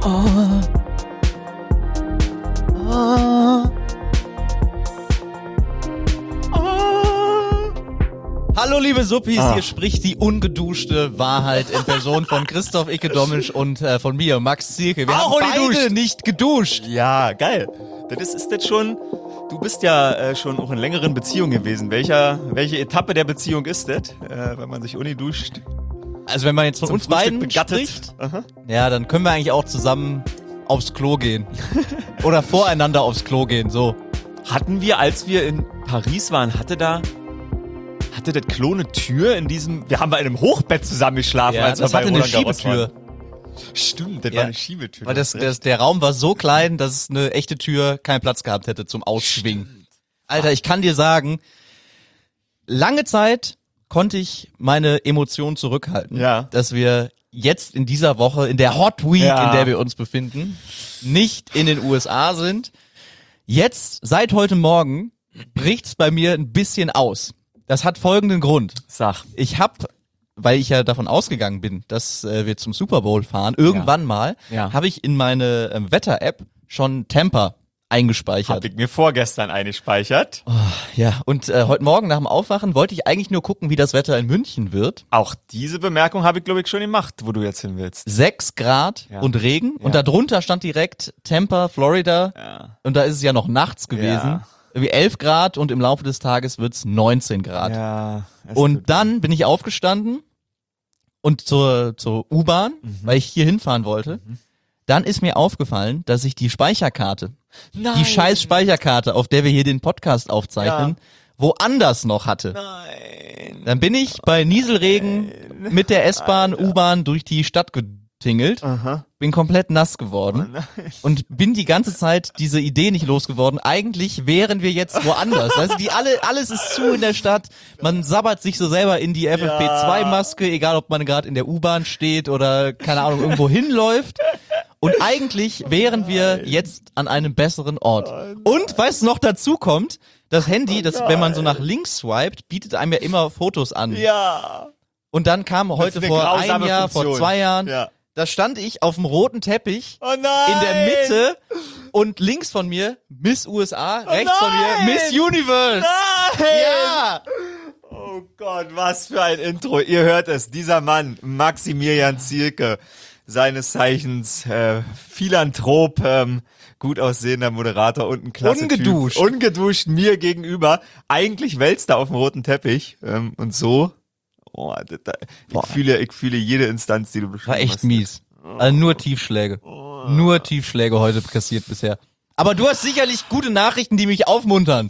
Hallo liebe Suppis, hier spricht die ungeduschte Wahrheit in Person von Christoph Icke-Dommisch und von mir, Max Zielke. Wir haben beide nicht geduscht. Ja, geil. Ist das schon, du bist ja schon auch in längeren Beziehungen gewesen. Welche Etappe der Beziehung ist das, wenn man sich duscht? Also wenn man jetzt von uns beiden spricht, ja, dann können wir eigentlich auch zusammen aufs Klo gehen. Oder voreinander aufs Klo gehen, so. Hatten wir, als wir in Paris waren, hatte das Klo eine Tür in diesem... Wir haben bei einem Hochbett zusammen geschlafen, ja, als wir das bei hatte eine Roland Garros Schiebetür. waren. Stimmt, das war eine Schiebetür. Weil der Raum war so klein, dass eine echte Tür keinen Platz gehabt hätte zum Ausschwingen. Stimmt. Alter, ich kann dir sagen, lange Zeit konnte ich meine Emotionen zurückhalten. Ja. Dass wir jetzt in dieser Woche, in der Hot Week, in der wir uns befinden, nicht in den USA sind. Jetzt, seit heute Morgen, bricht's bei mir ein bisschen aus. Das hat folgenden Grund. Sag. Weil ich ja davon ausgegangen bin, dass wir zum Super Bowl fahren, irgendwann mal, habe ich in meine Wetter-App schon Tampa eingespeichert. Hab ich mir vorgestern eingespeichert. Oh, ja, und heute Morgen nach dem Aufwachen wollte ich eigentlich nur gucken, wie das Wetter in München wird. Auch diese Bemerkung habe ich, glaube ich, schon gemacht, wo du jetzt hin willst. 6 Grad und Regen und darunter stand direkt Tampa, Florida und da ist es ja noch nachts gewesen. Ja. Irgendwie 11 Grad und im Laufe des Tages wird's 19 Grad. Ja. Und dann bin ich aufgestanden und zur U-Bahn, weil ich hier hinfahren wollte. Dann ist mir aufgefallen, dass ich die Speicherkarte, die scheiß Speicherkarte, auf der wir hier den Podcast aufzeichnen, woanders noch hatte. Nein. Dann bin ich bei Nieselregen mit der S-Bahn, U-Bahn durch die Stadt getingelt, bin komplett nass geworden und bin die ganze Zeit diese Idee nicht losgeworden. Eigentlich wären wir jetzt woanders. Weißt du, alles ist zu in der Stadt. Man sabbert sich so selber in die FFP2-Maske, egal ob man gerade in der U-Bahn steht oder, keine Ahnung, irgendwo hinläuft. Und eigentlich wären wir jetzt an einem besseren Ort. Und, weißt du, noch dazu kommt, das Handy, wenn man so nach links swiped, bietet einem ja immer Fotos an. Ja. Und dann kam heute vor einem Jahr, vor 2 Jahren, da stand ich auf dem roten Teppich in der Mitte und links von mir Miss USA, rechts von mir Miss Universe. Nein! Ja! Oh Gott, was für ein Intro. Ihr hört es, dieser Mann, Maximilian Zielke, seines Zeichens Philanthrop, gut aussehender Moderator und ein klasse Ungeduscht. Typ. Ungeduscht mir gegenüber. Eigentlich wälzt er auf dem roten Teppich und so. Oh, ich fühle jede Instanz, die du beschrieben hast. War echt mies. Also nur Tiefschläge. Nur Tiefschläge heute kassiert bisher. Aber du hast sicherlich gute Nachrichten, die mich aufmuntern.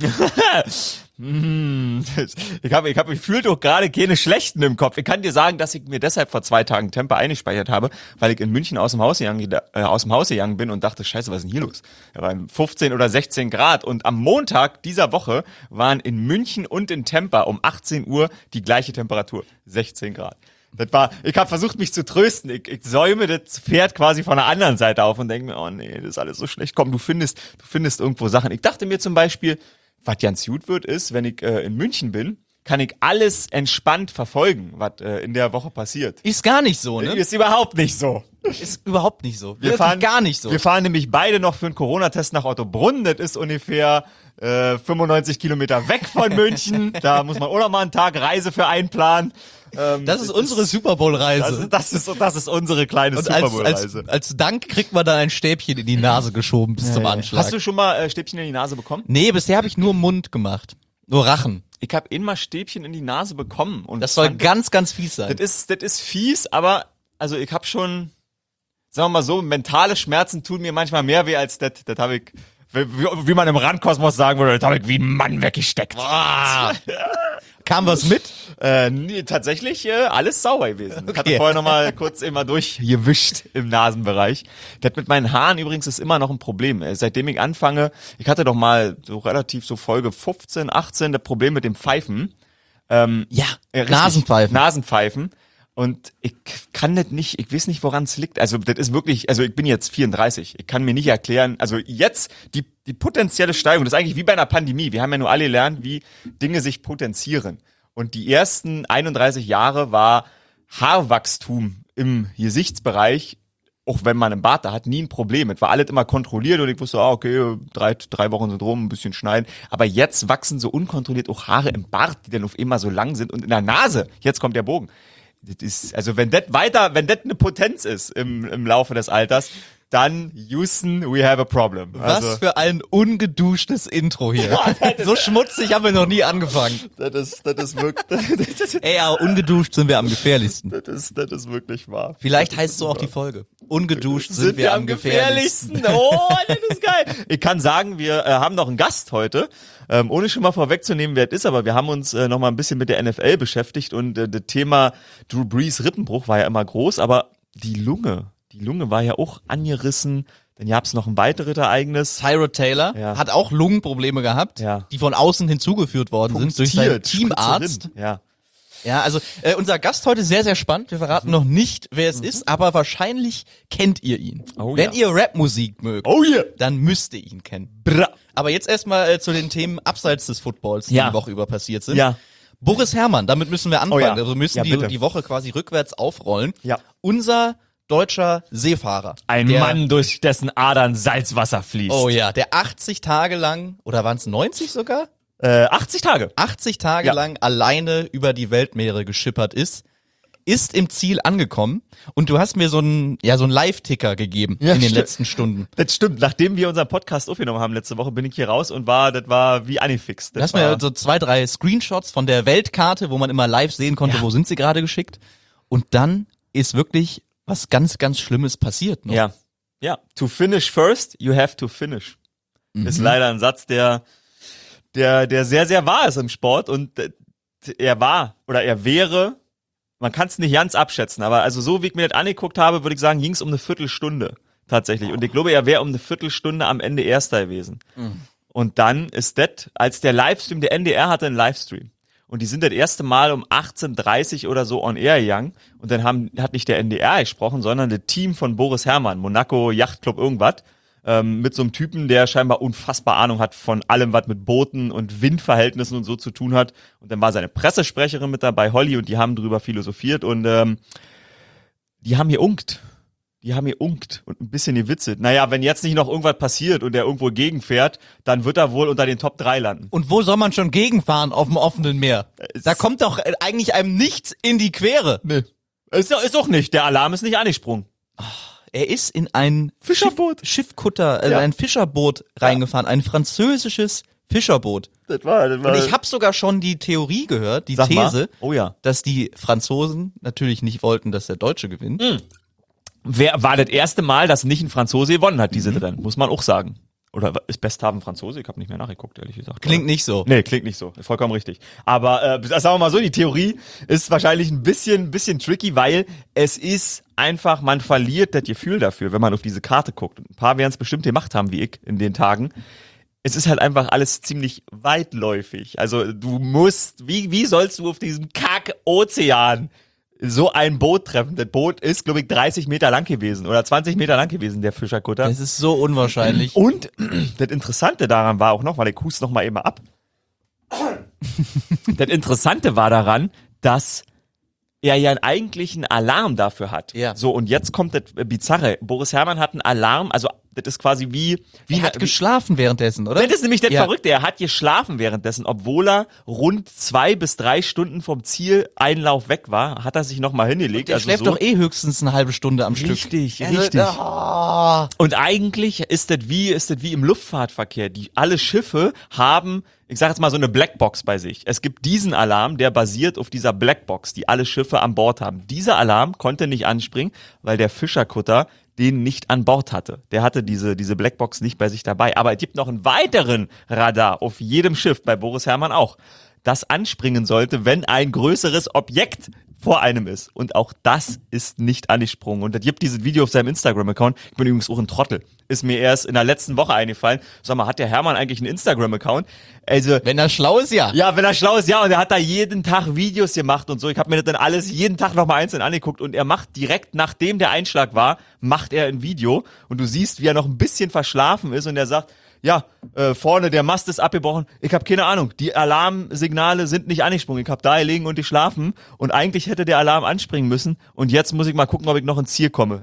Ich fühle doch gerade keine schlechten im Kopf. Ich kann dir sagen, dass ich mir deshalb vor 2 Tagen Tempo eingespeichert habe, weil ich in München aus dem Haus gegangen bin und dachte, scheiße, was ist denn hier los? Da waren 15 oder 16 Grad und am Montag dieser Woche waren in München und in Tampa um 18 Uhr die gleiche Temperatur. 16 Grad. Ich habe versucht, mich zu trösten. Ich säume das Pferd quasi von der anderen Seite auf und denke mir, oh nee, das ist alles so schlecht. Komm, du findest irgendwo Sachen. Ich dachte mir zum Beispiel, was ganz gut wird, ist, wenn ich in München bin, kann ich alles entspannt verfolgen, was in der Woche passiert. Ist gar nicht so, ne? Ist überhaupt nicht so. Ist überhaupt nicht so. Wir fahren gar nicht so. Wir fahren nämlich beide noch für einen Corona-Test nach Ottobrunn. Das ist ungefähr 95 Kilometer weg von München. Da muss man auch noch mal einen Tag Reise für einplanen. Das ist unsere Super Bowl-Reise. Das ist unsere kleine und Super Bowl-Reise. Als Dank kriegt man dann ein Stäbchen in die Nase geschoben bis zum Anschlag. Hast du schon mal Stäbchen in die Nase bekommen? Nee, bisher habe ich nur Mund gemacht. Nur Rachen. Ich habe immer Stäbchen in die Nase bekommen. Und das soll ganz, ganz fies sein. Das ist fies, aber also ich habe schon, sagen wir mal so, mentale Schmerzen tun mir manchmal mehr weh als das. Das habe ich, wie man im Randkosmos sagen würde, das habe ich wie ein Mann weggesteckt. Kam was mit? Nee, tatsächlich alles sauber gewesen. Ich hatte vorher noch mal kurz immer durchgewischt im Nasenbereich. Das mit meinen Haaren übrigens ist immer noch ein Problem. Seitdem ich anfange, ich hatte doch mal so relativ so Folge 15, 18 das Problem mit dem Pfeifen. Nasenpfeifen. Und ich kann das nicht, ich weiß nicht, woran es liegt. Also das ist wirklich, also ich bin jetzt 34. Ich kann mir nicht erklären, also jetzt die potenzielle Steigerung, das ist eigentlich wie bei einer Pandemie. Wir haben ja nur alle gelernt, wie Dinge sich potenzieren. Und die ersten 31 Jahre war Haarwachstum im Gesichtsbereich auch wenn man im Bad da hat, nie ein Problem mit. War alles immer kontrolliert und ich wusste, okay, drei Wochen sind rum, ein bisschen schneiden. Aber jetzt wachsen so unkontrolliert auch Haare im Bart, die dann auf immer so lang sind und in der Nase. Jetzt kommt der Bogen. Das ist, also wenn das eine Potenz ist im Laufe des Alters, dann Houston, we have a problem. Also, was für ein ungeduschtes Intro hier. So schmutzig haben wir noch nie angefangen. Das ist wirklich, Ey, aber ungeduscht sind wir am gefährlichsten. das ist wirklich wahr. Vielleicht heißt so auch die Folge. Ungeduscht sind wir am gefährlichsten. Oh, das ist geil. Ich kann sagen, wir haben noch einen Gast heute, ohne schon mal vorwegzunehmen, wer es ist, aber wir haben uns noch mal ein bisschen mit der NFL beschäftigt und das Thema Drew Brees Rippenbruch war ja immer groß, aber die Lunge war ja auch angerissen. Dann gab's noch ein weiteres Ereignis. Tyrod Taylor hat auch Lungenprobleme gehabt, die von außen hinzugeführt worden sind durch seinen Teamarzt. Ja, also unser Gast heute sehr, sehr spannend. Wir verraten noch nicht, wer es ist, aber wahrscheinlich kennt ihr ihn. Wenn ihr Rapmusik mögt, dann müsst ihr ihn kennen. Aber jetzt erstmal zu den Themen abseits des Footballs, die die Woche über passiert sind. Ja. Boris Herrmann, damit müssen wir anfangen. Also wir müssen bitte. die Woche quasi rückwärts aufrollen. Ja. Unser deutscher Seefahrer. Ein Mann, durch dessen Adern Salzwasser fließt. Oh ja, der 80 Tage lang, oder waren es 90 sogar? 80 Tage. 80 Tage lang alleine über die Weltmeere geschippert ist im Ziel angekommen und du hast mir so einen Live-Ticker gegeben in den letzten Stunden. Das stimmt. Nachdem wir unseren Podcast aufgenommen haben letzte Woche, bin ich hier raus und das war wie angefixt. Du hast mir so 2, 3 Screenshots von der Weltkarte, wo man immer live sehen konnte, wo sind sie gerade geschickt. Und dann ist wirklich was ganz, ganz Schlimmes passiert. Ne? Ja. To finish first, you have to finish. Ist leider ein Satz, der sehr, sehr wahr ist im Sport und er wäre, man kann es nicht ganz abschätzen, aber also so wie ich mir das angeguckt habe, würde ich sagen, ging es um eine Viertelstunde tatsächlich. Und ich glaube, er wäre um eine Viertelstunde am Ende Erster gewesen. Und dann ist das, als der Livestream, der NDR hatte einen Livestream. Und die sind das erste Mal um 18:30 oder so on air gegangen. Und dann hat nicht der NDR gesprochen, sondern das Team von Boris Herrmann, Monaco Yachtclub irgendwas, mit so einem Typen, der scheinbar unfassbar Ahnung hat von allem, was mit Booten und Windverhältnissen und so zu tun hat. Und dann war seine Pressesprecherin mit dabei, Holly, und die haben drüber philosophiert und die haben geunkt und ein bisschen gewitzelt. Naja, wenn jetzt nicht noch irgendwas passiert und der irgendwo gegenfährt, dann wird er wohl unter den Top 3 landen. Und wo soll man schon gegenfahren auf dem offenen Meer? Da kommt doch eigentlich einem nichts in die Quere. Nee. Ist auch nicht. Der Alarm ist nicht angesprungen. Er ist in ein Fischerboot. Ein Fischerboot reingefahren, ein französisches Fischerboot. Das war. Und ich habe sogar schon die Theorie gehört, die These, dass die Franzosen natürlich nicht wollten, dass der Deutsche gewinnt. Wer war das erste Mal, dass nicht ein Franzose gewonnen hat, diese Rennen, muss man auch sagen. Oder ist Besthaven Franzose? Ich habe nicht mehr nachgeguckt, ehrlich gesagt. Klingt nicht so. Nee, klingt nicht so. Vollkommen richtig. Aber sagen wir mal so, die Theorie ist wahrscheinlich ein bisschen tricky, weil es ist einfach, man verliert das Gefühl dafür, wenn man auf diese Karte guckt. Ein paar werden es bestimmt gemacht haben, wie ich, in den Tagen. Es ist halt einfach alles ziemlich weitläufig. Also du musst, wie sollst du auf diesem Kack-Ozean so ein Boot treffen? Das Boot ist, glaube ich, 30 Meter lang gewesen oder 20 Meter lang gewesen, der Fischerkutter. Das ist so unwahrscheinlich. Und das Interessante daran war auch noch, weil ich huste noch mal eben ab. Das Interessante war daran, dass er ja einen eigentlichen Alarm dafür hat. Ja. So, und jetzt kommt das Bizarre. Boris Herrmann hat einen Alarm, also das ist quasi wie er hat geschlafen währenddessen, oder? Das ist nämlich das Verrückte. Er hat geschlafen währenddessen, obwohl er rund 2 bis 3 Stunden vom Zieleinlauf weg war, hat er sich nochmal hingelegt. Er schläft doch höchstens eine halbe Stunde am Stück. Richtig. Oh. Und eigentlich ist das wie im Luftfahrtverkehr. Alle Schiffe haben, ich sag jetzt mal, so eine Blackbox bei sich. Es gibt diesen Alarm, der basiert auf dieser Blackbox, die alle Schiffe an Bord haben. Dieser Alarm konnte nicht anspringen, weil der Fischerkutter den nicht an Bord hatte. Der hatte diese Blackbox nicht bei sich dabei. Aber es gibt noch einen weiteren Radar auf jedem Schiff, bei Boris Herrmann auch, das anspringen sollte, wenn ein größeres Objekt vor einem ist. Und auch das ist nicht angesprungen. Und es gibt dieses Video auf seinem Instagram-Account. Ich bin übrigens auch ein Trottel. Ist mir erst in der letzten Woche eingefallen. Sag mal, hat der Herrmann eigentlich einen Instagram-Account? Also, wenn er schlau ist, ja. Ja, wenn er schlau ist, ja. Und er hat da jeden Tag Videos gemacht und so. Ich habe mir das dann alles jeden Tag nochmal einzeln angeguckt. Und er macht direkt, nachdem der Einschlag war, macht er ein Video. Und du siehst, wie er noch ein bisschen verschlafen ist. Und er sagt, vorne der Mast ist abgebrochen. Ich habe keine Ahnung. Die Alarmsignale sind nicht angesprungen. Ich habe da gelegen und geschlafen und eigentlich hätte der Alarm anspringen müssen und jetzt muss ich mal gucken, ob ich noch ins Ziel komme.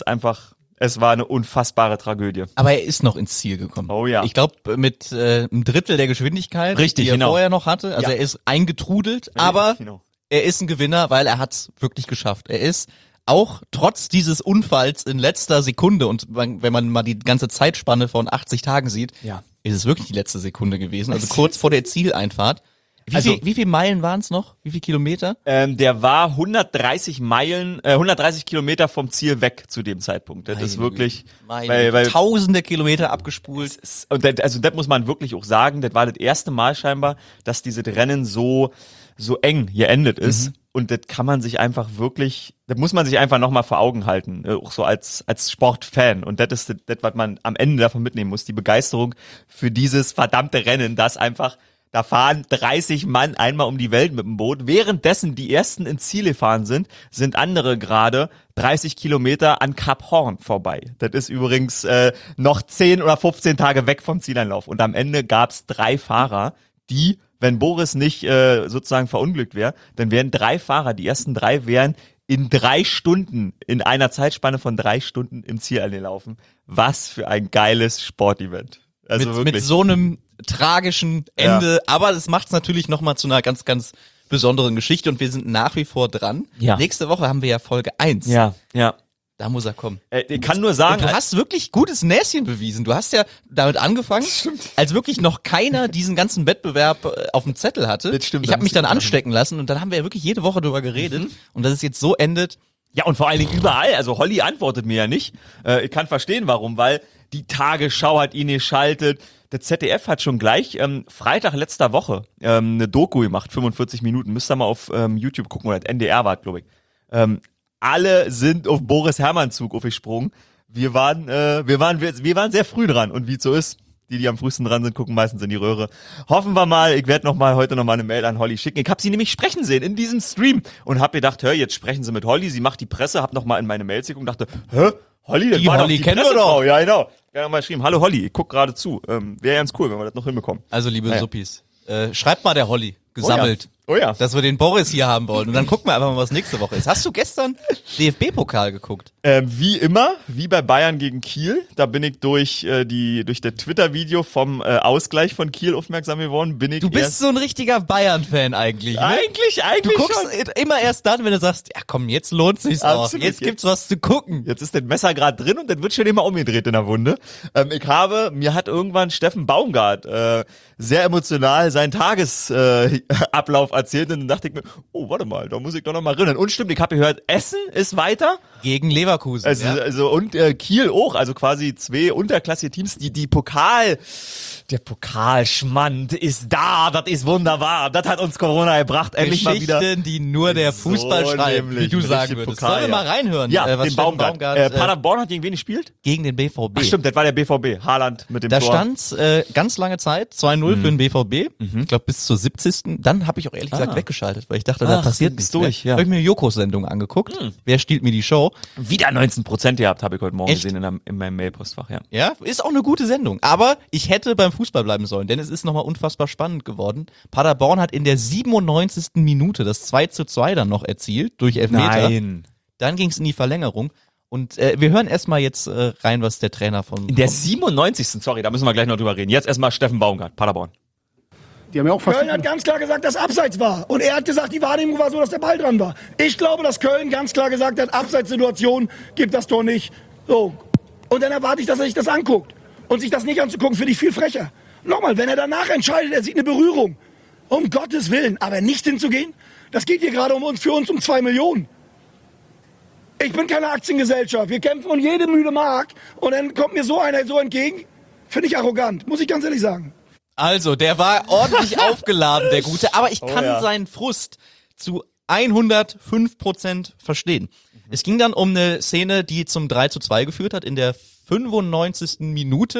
Es war eine unfassbare Tragödie. Aber er ist noch ins Ziel gekommen. Oh ja. Ich glaube, mit einem Drittel der Geschwindigkeit, die er vorher noch hatte. Also er ist eingetrudelt, aber er ist ein Gewinner, weil er hat's wirklich geschafft. Er ist auch trotz dieses Unfalls in letzter Sekunde, und wenn man mal die ganze Zeitspanne von 80 Tagen sieht, ist es wirklich die letzte Sekunde gewesen. Also kurz vor der Zieleinfahrt. Wie viele Meilen waren es noch? Wie viele Kilometer? Der war 130 Kilometer vom Ziel weg zu dem Zeitpunkt. Das ist wirklich, weil tausende Kilometer abgespult. Und das muss man wirklich auch sagen, das war das erste Mal scheinbar, dass dieses Rennen so eng geendet ist. Und das kann man sich einfach wirklich, das muss man sich einfach nochmal vor Augen halten, auch so als Sportfan. Und das ist das, was man am Ende davon mitnehmen muss, die Begeisterung für dieses verdammte Rennen, das einfach, da fahren 30 Mann einmal um die Welt mit dem Boot. Währenddessen die ersten ins Ziel gefahren sind andere gerade 30 Kilometer an Kap Horn vorbei. Das ist übrigens noch 10 oder 15 Tage weg vom Zieleinlauf. Und am Ende gab's 3 Fahrer, die, wenn Boris nicht sozusagen verunglückt wäre, dann wären 3 Fahrer, die ersten 3 wären in 3 Stunden, in einer Zeitspanne von 3 Stunden im Ziel angelaufen. Was für ein geiles Sportevent. Also mit so einem tragischen Ende, aber das macht es natürlich nochmal zu einer ganz, ganz besonderen Geschichte und wir sind nach wie vor dran. Ja. Nächste Woche haben wir ja Folge 1. Ja. Da muss er kommen. Ich kann nur sagen, du hast wirklich gutes Näschen bewiesen. Du hast ja damit angefangen, als wirklich noch keiner diesen ganzen Wettbewerb auf dem Zettel hatte. Das stimmt, ich habe mich dann anstecken lassen und dann haben wir ja wirklich jede Woche drüber geredet und dass es jetzt so endet. Ja, und vor allen Dingen überall. Also Holly antwortet mir ja nicht. Ich kann verstehen, warum, weil die Tagesschau hat ihn geschaltet. Der ZDF hat schon gleich Freitag letzter Woche eine Doku gemacht, 45 Minuten. Müsst ihr mal auf YouTube gucken, oder NDR war, glaube ich. Alle sind auf Boris Herrmann Zug aufgesprungen. Wir waren sehr früh dran. Und wie es so ist, die am frühesten dran sind, gucken meistens in die Röhre. Hoffen wir mal, ich werde heute noch mal eine Mail an Holly schicken. Ich habe sie nämlich sprechen sehen in diesem Stream und habe gedacht, jetzt sprechen sie mit Holly. Sie macht die Presse, hab noch mal in meine Mails geguckt und dachte, Holly, das war Holly doch die kennen wir doch. Ja, genau. Ich habe mal geschrieben, hallo Holly, ich guck gerade zu. Wäre ganz cool, wenn wir das noch hinbekommen. Also liebe Suppis, schreibt mal der Holly, gesammelt. Oh ja. Dass wir den Boris hier haben wollen. Und dann gucken wir einfach mal, was nächste Woche ist. Hast du gestern DFB-Pokal geguckt? Wie immer, wie bei Bayern gegen Kiel. Da bin ich durch das Twitter-Video vom Ausgleich von Kiel aufmerksam geworden. Du bist so ein richtiger Bayern-Fan eigentlich, ne? Eigentlich Du guckst schon immer erst dann, wenn du sagst, ja komm, jetzt lohnt sich's auch. Jetzt gibt's was zu gucken. Jetzt ist das Messer gerade drin und das wird schon immer umgedreht in der Wunde. Mir hat irgendwann Steffen Baumgart sehr emotional seinen Tagesablauf erzählt und dann dachte ich mir, oh, warte mal, da muss ich doch noch mal erinnern. Und stimmt, ich habe gehört, Essen ist weiter. Gegen Leverkusen. Also und Kiel auch, also quasi 2 unterklassige Teams, der Pokalschmand ist da, das ist wunderbar, das hat uns Corona gebracht, endlich mal wieder. Geschichten, die nur der Fußball schreibt, wie du sagen würdest. Sollen wir mal reinhören? Ja, den Baumgart. Paderborn hat gegen wen gespielt? Gegen den BVB. Ach stimmt, das war der BVB, Haaland mit dem Tor. Da stand ganz lange Zeit 2-0 für den BVB, ich glaube bis zur 70. Dann habe ich auch ehrlich gesagt weggeschaltet, weil ich dachte, da passiert nichts durch. Habe ich mir Jokos Sendung angeguckt. Wer stiehlt mir die Show? Wieder 19% gehabt, habe ich heute Morgen gesehen in meinem Mailpostfach, ja. Ja, ist auch eine gute Sendung. Aber ich hätte beim Fußball bleiben sollen, denn es ist nochmal unfassbar spannend geworden. Paderborn hat in der 97. Minute das 2:2 dann noch erzielt, durch Elfmeter. Nein. Dann ging es in die Verlängerung. Und wir hören erstmal jetzt rein, was der Trainer von... In der 97. Sorry, da müssen wir gleich noch drüber reden. Jetzt erstmal Steffen Baumgart, Paderborn. Die haben ja auch Köln hat ganz klar gesagt, dass Abseits war. Und er hat gesagt, die Wahrnehmung war so, dass der Ball dran war. Ich glaube, dass Köln ganz klar gesagt hat, Abseitssituation gibt das Tor nicht. So. Und dann erwarte ich, dass er sich das anguckt. Und sich das nicht anzugucken, finde ich viel frecher. Nochmal, wenn er danach entscheidet, er sieht eine Berührung. Um Gottes Willen. Aber nicht hinzugehen, das geht hier gerade für uns um 2 Millionen. Ich bin keine Aktiengesellschaft. Wir kämpfen um jede müde Mark. Und dann kommt mir so einer so entgegen. Finde ich arrogant, muss ich ganz ehrlich sagen. Also, der war ordentlich aufgeladen, der Gute. Aber ich kann seinen Frust zu 105% verstehen. Es ging dann um eine Szene, die zum 3:2 geführt hat in der 95. Minute.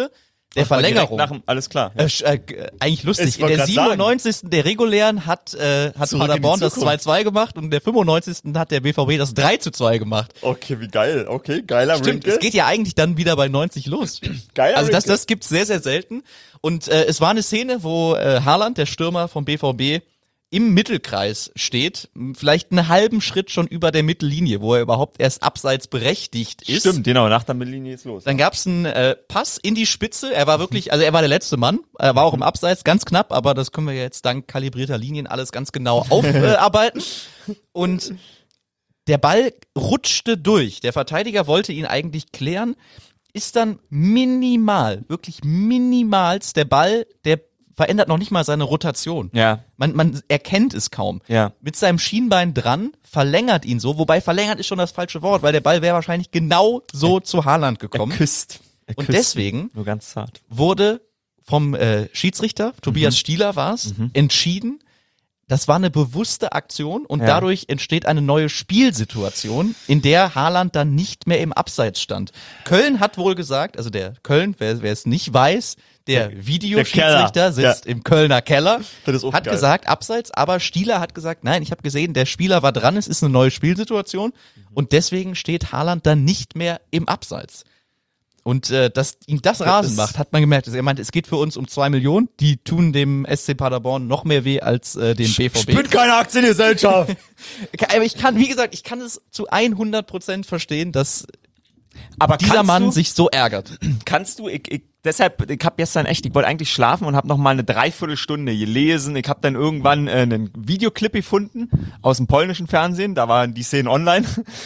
der Verlängerung. Alles klar. Eigentlich lustig. In der 97. der regulären hat Paderborn das 2-2 gemacht und in der 95. hat der BVB das 3-2 gemacht. Okay, wie geil. Okay, geiler Stimmt, Wrinkle. es geht ja eigentlich dann wieder bei 90 los. Geiler Also Wrinkle. das gibt's sehr, sehr selten. Und es war eine Szene, wo Haaland, der Stürmer vom BVB, im Mittelkreis steht, vielleicht einen halben Schritt schon über der Mittellinie, wo er überhaupt erst abseits berechtigt ist. Stimmt, genau, nach der Mittellinie ist los. Dann gab's einen Pass in die Spitze. Er war wirklich, also er war der letzte Mann. Er war auch im Abseits, ganz knapp, aber das können wir jetzt dank kalibrierter Linien alles ganz genau aufarbeiten. Und der Ball rutschte durch. Der Verteidiger wollte ihn eigentlich klären, ist dann minimal, wirklich minimalst der Ball, der verändert noch nicht mal seine Rotation. Ja. Man erkennt es kaum. Ja. Mit seinem Schienbein dran, verlängert ihn so, wobei verlängert ist schon das falsche Wort, weil der Ball wäre wahrscheinlich genau so zu Haaland gekommen. Er küsst Und deswegen nur ganz zart. wurde vom Schiedsrichter, Tobias Stieler war es, entschieden, das war eine bewusste Aktion und dadurch entsteht eine neue Spielsituation, in der Haaland dann nicht mehr im Abseits stand. Köln hat wohl gesagt, also der Köln, wer es nicht weiß, der Videoschiedsrichter sitzt im Kölner Keller, hat gesagt Abseits, aber Stieler hat gesagt, nein, ich habe gesehen, der Spieler war dran, es ist eine neue Spielsituation und deswegen steht Haaland dann nicht mehr im Abseits. Und dass ihm das Rasen macht, hat man gemerkt. Er meinte, es geht für uns um 2 Millionen. Die tun dem SC Paderborn noch mehr weh als dem BVB. Ich bin keine Aktiengesellschaft. Aber ich kann es zu 100% verstehen, dass Aber dieser Mann sich so ärgert. Kannst du, deshalb, ich hab gestern echt, ich wollte eigentlich schlafen und habe noch mal eine Dreiviertelstunde gelesen. Ich habe dann irgendwann einen Videoclip gefunden aus dem polnischen Fernsehen, da waren die Szenen online.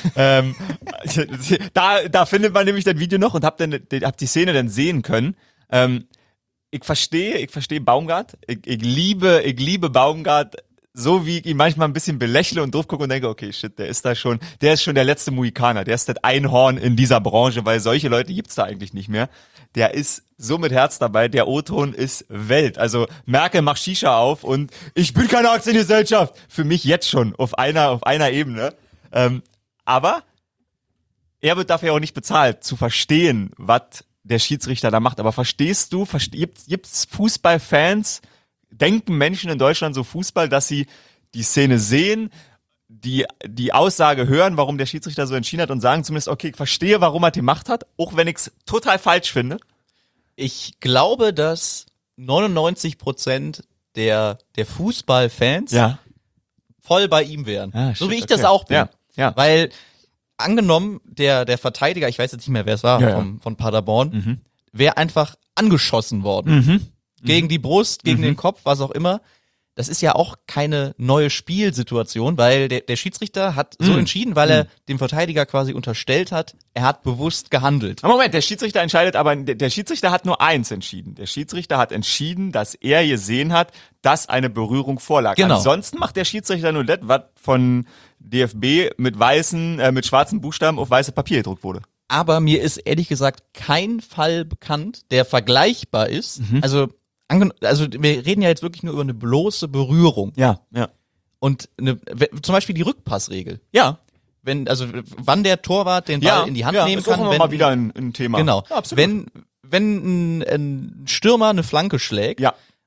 Da findet man nämlich das Video noch und hab die Szene dann sehen können. Ich verstehe Baumgart. Ich liebe Baumgart. So wie ich ihn manchmal ein bisschen belächle und doof gucke und denke, okay, shit, der ist schon der letzte Mohikaner, der ist das Einhorn in dieser Branche, weil solche Leute gibt's da eigentlich nicht mehr. Der ist so mit Herz dabei, der O-Ton ist Welt. Also Merkel macht Shisha auf und ich bin keine Aktiengesellschaft. Für mich jetzt schon auf einer Ebene. Aber er wird dafür auch nicht bezahlt, zu verstehen, was der Schiedsrichter da macht. Aber verstehst du, gibt's Fußballfans, denken Menschen in Deutschland so Fußball, dass sie die Szene sehen, die Aussage hören, warum der Schiedsrichter so entschieden hat und sagen zumindest, okay, ich verstehe, warum er die Macht hat, auch wenn ich es total falsch finde? Ich glaube, dass 99% der Fußballfans voll bei ihm wären. Ah, so wie ich das auch bin. Ja. Weil angenommen, der Verteidiger, ich weiß jetzt nicht mehr, wer es war, von Paderborn, wäre einfach angeschossen worden. Gegen die Brust, gegen den Kopf, was auch immer. Das ist ja auch keine neue Spielsituation, weil der Schiedsrichter hat so entschieden, weil er dem Verteidiger quasi unterstellt hat, er hat bewusst gehandelt. Moment, der Schiedsrichter entscheidet, aber der Schiedsrichter hat nur eins entschieden. Der Schiedsrichter hat entschieden, dass er gesehen hat, dass eine Berührung vorlag. Genau. Ansonsten macht der Schiedsrichter nur das, was von DFB mit schwarzen Buchstaben auf weiße Papier gedruckt wurde. Aber mir ist ehrlich gesagt kein Fall bekannt, der vergleichbar ist. Also wir reden ja jetzt wirklich nur über eine bloße Berührung. Ja. Und zum Beispiel die Rückpassregel. Ja. Wann der Torwart den Ball in die Hand nehmen ist kann. auch mal wieder ein Thema. Genau. Ja, absolut. Wenn ein Stürmer eine Flanke schlägt,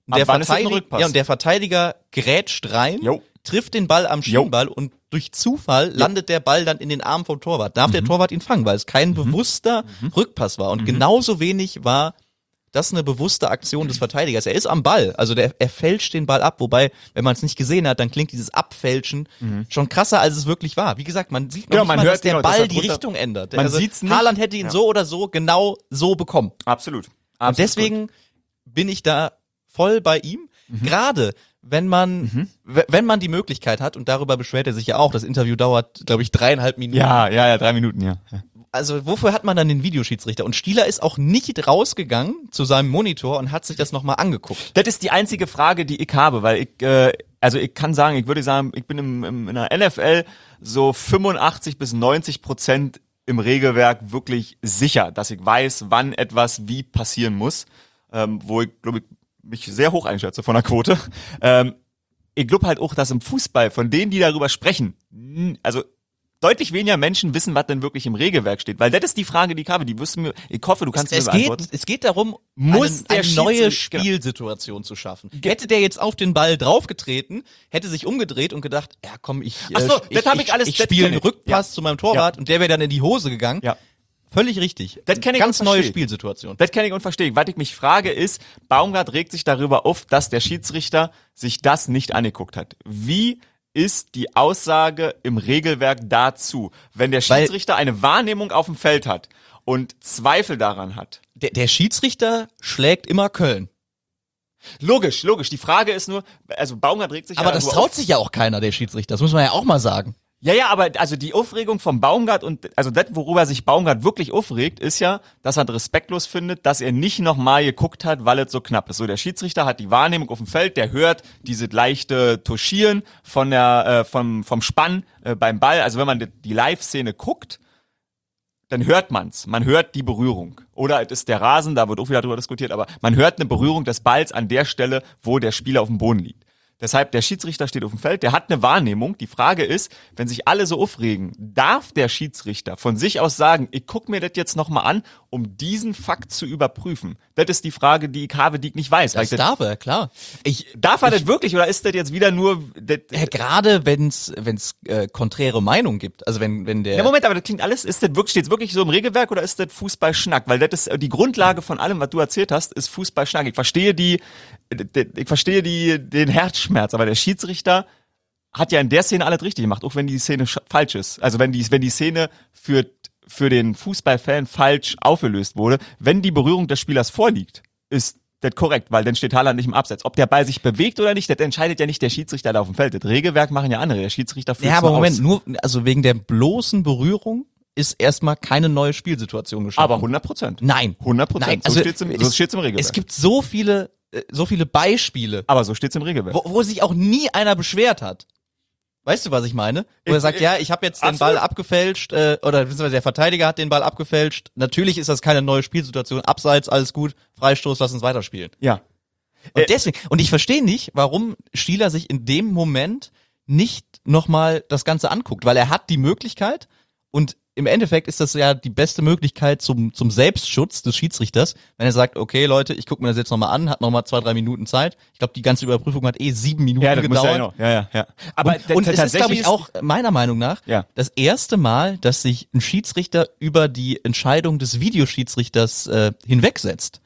und der Verteidiger grätscht rein, trifft den Ball am Schienball und durch Zufall landet der Ball dann in den Arm vom Torwart. Darf der Torwart ihn fangen, weil es kein bewusster Rückpass war. Und genauso wenig war das eine bewusste Aktion des Verteidigers. Er ist am Ball, also er fälscht den Ball ab, wobei, wenn man es nicht gesehen hat, dann klingt dieses Abfälschen schon krasser, als es wirklich war. Wie gesagt, man sieht noch nicht mal, dass der Ball die Richtung ändert. Man sieht's nicht. Haaland hätte ihn so oder so genau so bekommen. Absolut. Und deswegen bin ich da voll bei ihm. Gerade wenn man die Möglichkeit hat, und darüber beschwert er sich ja auch, das Interview dauert, glaube ich, 3,5 Minuten. Ja, 3 Minuten, ja. Also wofür hat man dann den Videoschiedsrichter? Und Stieler ist auch nicht rausgegangen zu seinem Monitor und hat sich das nochmal angeguckt. Das ist die einzige Frage, die ich habe, weil ich kann sagen, ich bin in der NFL so 85-90% im Regelwerk wirklich sicher, dass ich weiß, wann etwas wie passieren muss, wo ich, glaube ich, mich sehr hoch einschätze von der Quote. Ich glaube halt auch, dass im Fußball, von denen, die darüber sprechen, also deutlich weniger Menschen wissen, was denn wirklich im Regelwerk steht. Weil das ist die Frage, die ich habe. Die wirst du mir, ich hoffe, du kannst mir beantworten. Es geht darum, Muss der eine neue Schiedsrichter- Spielsituation zu schaffen. Hätte der jetzt auf den Ball draufgetreten, hätte sich umgedreht und gedacht, ja komm, ich spiele einen Rückpass zu meinem Torwart und der wäre dann in die Hose gegangen. Ja. Völlig richtig. Das kenn ich Ganz und neue verstehe. Spielsituation. Das kenne ich und verstehe ich. Was ich mich frage ist, Baumgart regt sich darüber auf, dass der Schiedsrichter sich das nicht angeguckt hat. Wie ist die Aussage im Regelwerk dazu, wenn der Schiedsrichter eine Wahrnehmung auf dem Feld hat und Zweifel daran hat? Der Schiedsrichter schlägt immer Köln. Logisch. Die Frage ist nur, also Baumgart regt sich Aber ja das nur traut auf. sich ja auch keiner, der Schiedsrichter. Das muss man ja auch mal sagen. Ja, aber also die Aufregung vom Baumgart und also das, worüber sich Baumgart wirklich aufregt, ist ja, dass er respektlos findet, dass er nicht nochmal geguckt hat, weil es so knapp ist. So, der Schiedsrichter hat die Wahrnehmung auf dem Feld, der hört diese leichte Touchieren von vom Spann beim Ball. Also wenn man die Live-Szene guckt, dann hört man's. Man hört die Berührung. Oder es ist der Rasen, da wird auch wieder drüber diskutiert, aber man hört eine Berührung des Balls an der Stelle, wo der Spieler auf dem Boden liegt. Deshalb, der Schiedsrichter steht auf dem Feld, der hat eine Wahrnehmung. Die Frage ist, wenn sich alle so aufregen, darf der Schiedsrichter von sich aus sagen, ich guck mir das jetzt nochmal an, um diesen Fakt zu überprüfen? Das ist die Frage, die ich habe, die ich nicht weiß. Das darf er, klar. Darf er das wirklich oder ist das jetzt wieder nur... Gerade wenn's konträre Meinungen gibt. Also wenn der... Ja, Moment, aber das klingt alles, steht's wirklich so im Regelwerk oder ist das Fußballschnack? Weil das ist die Grundlage von allem, was du erzählt hast, ist Fußballschnack. Ich verstehe den Herzschmerz, aber der Schiedsrichter hat ja in der Szene alles richtig gemacht, auch wenn die Szene falsch ist. Also wenn die Szene für den Fußballfan falsch aufgelöst wurde, wenn die Berührung des Spielers vorliegt, ist das korrekt, weil dann steht Haaland nicht im Abseits. Ob der Ball sich bewegt oder nicht, das entscheidet ja nicht der Schiedsrichter da auf dem Feld. Das Regelwerk machen ja andere. Der Schiedsrichter führt Ja, aber nur Moment, aus. also wegen der bloßen Berührung ist erstmal keine neue Spielsituation geschaffen. Aber 100%. Nein. 100%. Nein, So steht's im Regelwerk. Es gibt so viele Beispiele, Aber so steht's im Regelwerk. wo sich auch nie einer beschwert hat. Weißt du, was ich meine? Wo er sagt, ja, ich habe jetzt den absolut. Ball abgefälscht, oder beziehungsweise der Verteidiger hat den Ball abgefälscht. Natürlich ist das keine neue Spielsituation. Abseits, alles gut. Freistoß, lass uns weiterspielen. Ja. Und deswegen, und ich verstehe nicht, warum Stieler sich in dem Moment nicht nochmal das Ganze anguckt, weil er hat die Möglichkeit und im Endeffekt ist das ja die beste Möglichkeit zum Selbstschutz des Schiedsrichters, wenn er sagt, okay Leute, ich gucke mir das jetzt nochmal an, hat nochmal 2-3 Minuten Zeit. Ich glaube, die ganze Überprüfung hat 7 Minuten Ja, das muss gedauert. ja. Aber Und es ist, glaube ich, auch meiner Meinung nach Ja. das erste Mal, dass sich ein Schiedsrichter über die Entscheidung des Videoschiedsrichters hinwegsetzt.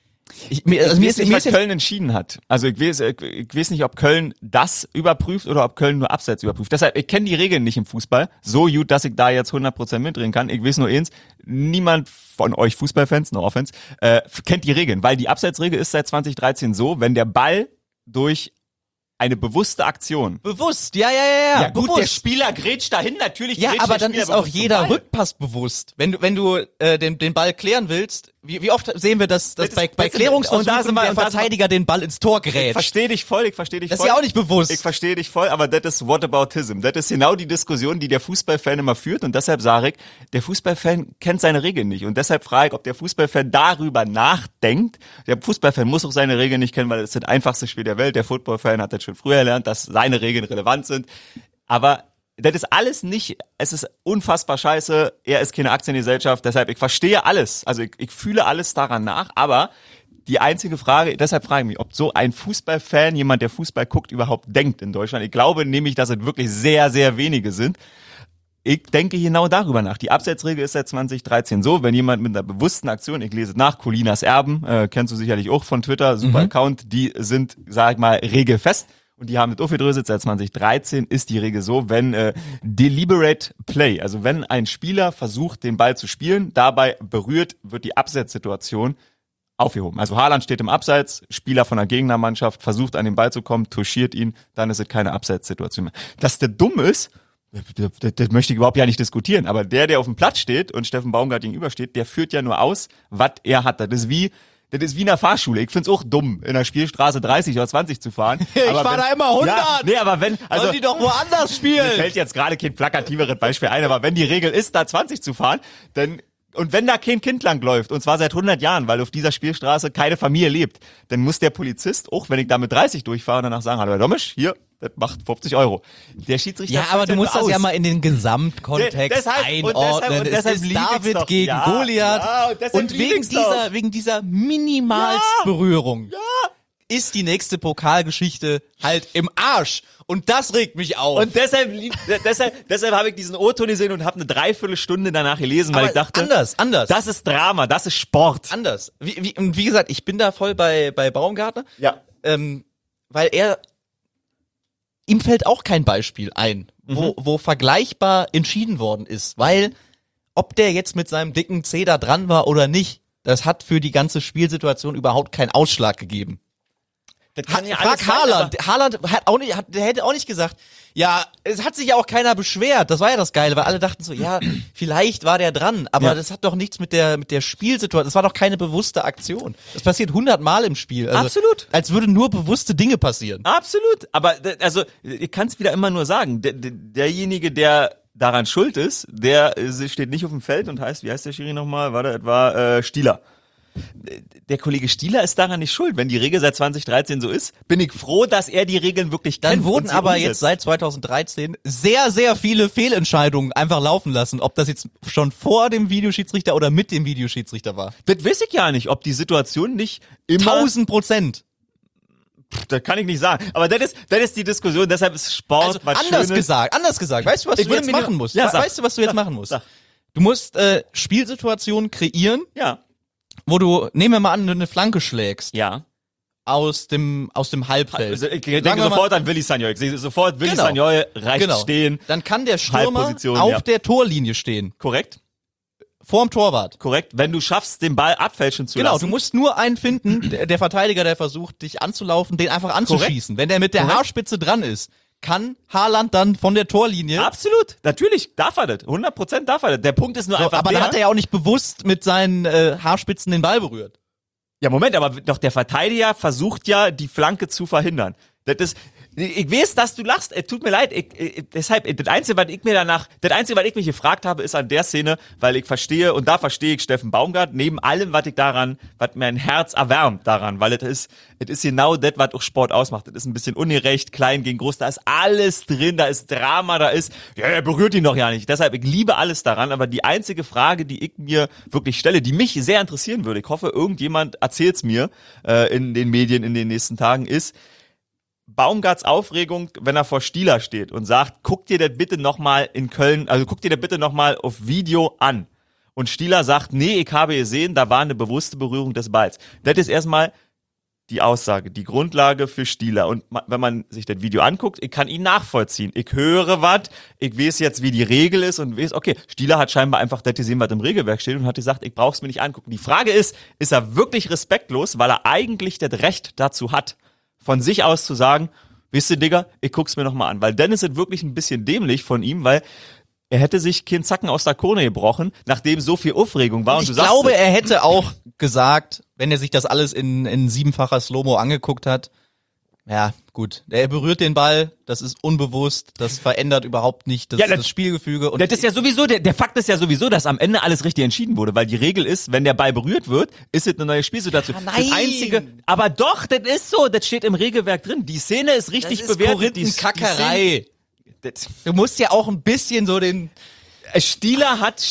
Mir ist was jetzt Köln entschieden hat. Also ich weiß nicht, ob Köln das überprüft oder ob Köln nur Abseits überprüft. Deshalb, ich kenne die Regeln nicht im Fußball so gut, dass ich da jetzt 100% mitreden kann. Ich weiß nur eins, niemand von euch Fußballfans, no offense, kennt die Regeln. Weil die Abseitsregel ist seit 2013 so, wenn der Ball durch eine bewusste Aktion. bewusst, ja, Gut, bewusst. der Spieler grätscht dahin, natürlich Ja, grätscht aber der dann Spieler ist auch bewusst zum jeder Ball. Rückpass bewusst. Wenn du den Ball klären willst, wie oft sehen wir das Das ist- bei das sind- und da Klärungsversuchen sind wir- der und da sind wir- Verteidiger den Ball ins Tor Ich gerät. verstehe dich voll. Das ist ja auch nicht bewusst. Ich verstehe dich voll, aber das ist Whataboutism. Das ist genau die Diskussion, die der Fußballfan immer führt und deshalb sage ich, der Fußballfan kennt seine Regeln nicht und deshalb frage ich, ob der Fußballfan darüber nachdenkt. Der Fußballfan muss auch seine Regeln nicht kennen, weil es ist das einfachste Spiel der Welt. Der Footballfan hat das schon früher gelernt, dass seine Regeln relevant sind. Aber das ist alles nicht, es ist unfassbar scheiße, er ist keine Aktiengesellschaft, deshalb, ich verstehe alles, also ich fühle alles daran nach, aber die einzige Frage, deshalb frage ich mich, ob so ein Fußballfan, jemand, der Fußball guckt, überhaupt denkt in Deutschland. Ich glaube nämlich, dass es wirklich sehr, sehr wenige sind. Ich denke genau darüber nach. Die Abseitsregel ist seit 2013 so, wenn jemand mit einer bewussten Aktion, ich lese nach, Colinas Erben, kennst du sicherlich auch von Twitter, super Account, die sind, sag ich mal, regelfest. Und die haben das aufgedröselt, seit 2013 ist die Regel so, wenn deliberate play, also wenn ein Spieler versucht, den Ball zu spielen, dabei berührt, wird die Abseitssituation aufgehoben. Also Haaland steht im Abseits, Spieler von der Gegnermannschaft versucht an den Ball zu kommen, touchiert ihn, dann ist es keine Abseitssituation mehr. Dass der dumm ist, das möchte ich überhaupt ja nicht diskutieren, aber der auf dem Platz steht und Steffen Baumgart gegenübersteht, der führt ja nur aus, was er hat. Das ist wie in der Fahrschule. Ich find's auch dumm, in der Spielstraße 30 oder 20 zu fahren. Ich fahr da immer 100. Ja, nee, aber wenn, also, Sollen die doch woanders mir spielen? fällt jetzt gerade kein plakativeres Beispiel ein, aber wenn die Regel ist, da 20 zu fahren, dann Und wenn da kein Kind langläuft, und zwar seit 100 Jahren, weil auf dieser Spielstraße keine Familie lebt, dann muss der Polizist, auch wenn ich da mit 30 durchfahre, danach sagen, hallo Herr Domisch, hier, das macht 50 €. Der Schiedsrichter... Ja, aber du musst das ja mal in den Gesamtkontext einordnen. Deshalb es ist David gegen Goliath. Und wegen dieser Minimalsberührung ist die nächste Pokalgeschichte halt im Arsch. Und das regt mich auf. Und deshalb habe ich diesen O-Ton gesehen und habe eine Dreiviertelstunde danach gelesen, weil ich dachte, anders. Das ist Drama, das ist Sport. Anders. Wie gesagt, ich bin da voll bei Baumgartner. Ja. Weil ihm fällt auch kein Beispiel ein, wo vergleichbar entschieden worden ist. Weil, ob der jetzt mit seinem dicken C da dran war oder nicht, das hat für die ganze Spielsituation überhaupt keinen Ausschlag gegeben. Frag Haaland. Haaland der hätte auch nicht gesagt, ja, es hat sich ja auch keiner beschwert. Das war ja das Geile, weil alle dachten so, ja, vielleicht war der dran, aber das hat doch nichts mit der Spielsituation, das war doch keine bewusste Aktion. Das passiert 100 Mal im Spiel. Also, absolut. Als würden nur bewusste Dinge passieren. Absolut. Aber, also, ich kann es wieder immer nur sagen, derjenige, der daran schuld ist, der steht nicht auf dem Feld und heißt, wie heißt der Schiri nochmal? War der etwa Stieler. Der Kollege Stieler ist daran nicht schuld. Wenn die Regel seit 2013 so ist, bin ich froh, dass er die Regeln wirklich kennt. Dann wurden aber jetzt seit 2013 sehr, sehr viele Fehlentscheidungen einfach laufen lassen. Ob das jetzt schon vor dem Videoschiedsrichter oder mit dem Videoschiedsrichter war. Das weiß ich ja nicht, ob die Situation nicht immer... 1000%. Das kann ich nicht sagen. Aber das ist die Diskussion, deshalb ist Sport also was anders Schönes. gesagt. Weißt du, was du jetzt machen musst? Ja, weißt du, was du jetzt machen musst? Du musst Spielsituationen kreieren. Ja. Wo du, nehmen wir mal an, eine Flanke schlägst. Ja. Aus dem Halbfeld. Also ich denke sofort an Willi Sagnol. Ich sehe sofort, Willi Sagnol reicht stehen. Dann kann der Stürmer auf der Torlinie stehen. Korrekt. Vorm Torwart. Korrekt. Wenn du schaffst, den Ball abfälschen zu lassen. Genau, du musst nur einen finden, der Verteidiger, der versucht, dich anzulaufen, den einfach anzuschießen. Wenn der mit der Haarspitze dran ist, kann Haaland dann von der Torlinie... Absolut, natürlich, darf er das. 100% darf er das. Der Punkt ist nur einfach aber dann hat er ja auch nicht bewusst mit seinen Haarspitzen den Ball berührt. Ja, Moment, aber doch der Verteidiger versucht ja, die Flanke zu verhindern. Das ist... Ich weiß, dass du lachst, tut mir leid, deshalb, das Einzige, was ich mich gefragt habe, ist an der Szene, weil ich verstehe, und da verstehe ich Steffen Baumgart, neben allem, was mein Herz erwärmt daran, weil es ist genau das, was auch Sport ausmacht. Das ist ein bisschen ungerecht, klein gegen groß, da ist alles drin, da ist Drama, er berührt ihn doch ja nicht. Deshalb, ich liebe alles daran, aber die einzige Frage, die ich mir wirklich stelle, die mich sehr interessieren würde, ich hoffe, irgendjemand erzählt's mir, in den Medien in den nächsten Tagen, ist, Baumgarts Aufregung, wenn er vor Stieler steht und sagt, guck dir das bitte nochmal in Köln, also guck dir das bitte nochmal auf Video an. Und Stieler sagt, nee, ich habe gesehen, da war eine bewusste Berührung des Balls. Das ist erstmal die Aussage, die Grundlage für Stieler. Und wenn man sich das Video anguckt, ich kann ihn nachvollziehen. Ich höre was, ich weiß jetzt, wie die Regel ist und weiß, okay, Stieler hat scheinbar einfach das gesehen, was im Regelwerk steht und hat gesagt, ich brauch's mir nicht angucken. Die Frage ist er wirklich respektlos, weil er eigentlich das Recht dazu hat, von sich aus zu sagen, wisst ihr, Digga, ich guck's mir nochmal an. Weil dann ist es wirklich ein bisschen dämlich von ihm, weil er hätte sich keinen Zacken aus der Krone gebrochen, nachdem so viel Aufregung war. Und ich glaube, er hätte auch gesagt, wenn er sich das alles in 7-facher Slow-Mo angeguckt hat, ja, gut, er berührt den Ball, das ist unbewusst, das verändert überhaupt nicht das Spielgefüge. Und das ist ja sowieso, der Fakt ist ja sowieso, dass am Ende alles richtig entschieden wurde, weil die Regel ist, wenn der Ball berührt wird, ist es eine neue Spielsituation. Ja, nein! Das Einzige, aber doch, das ist so, das steht im Regelwerk drin. Die Szene ist richtig bewertet. Das ist Kackerei. Du musst ja auch ein bisschen so den... Stieler hat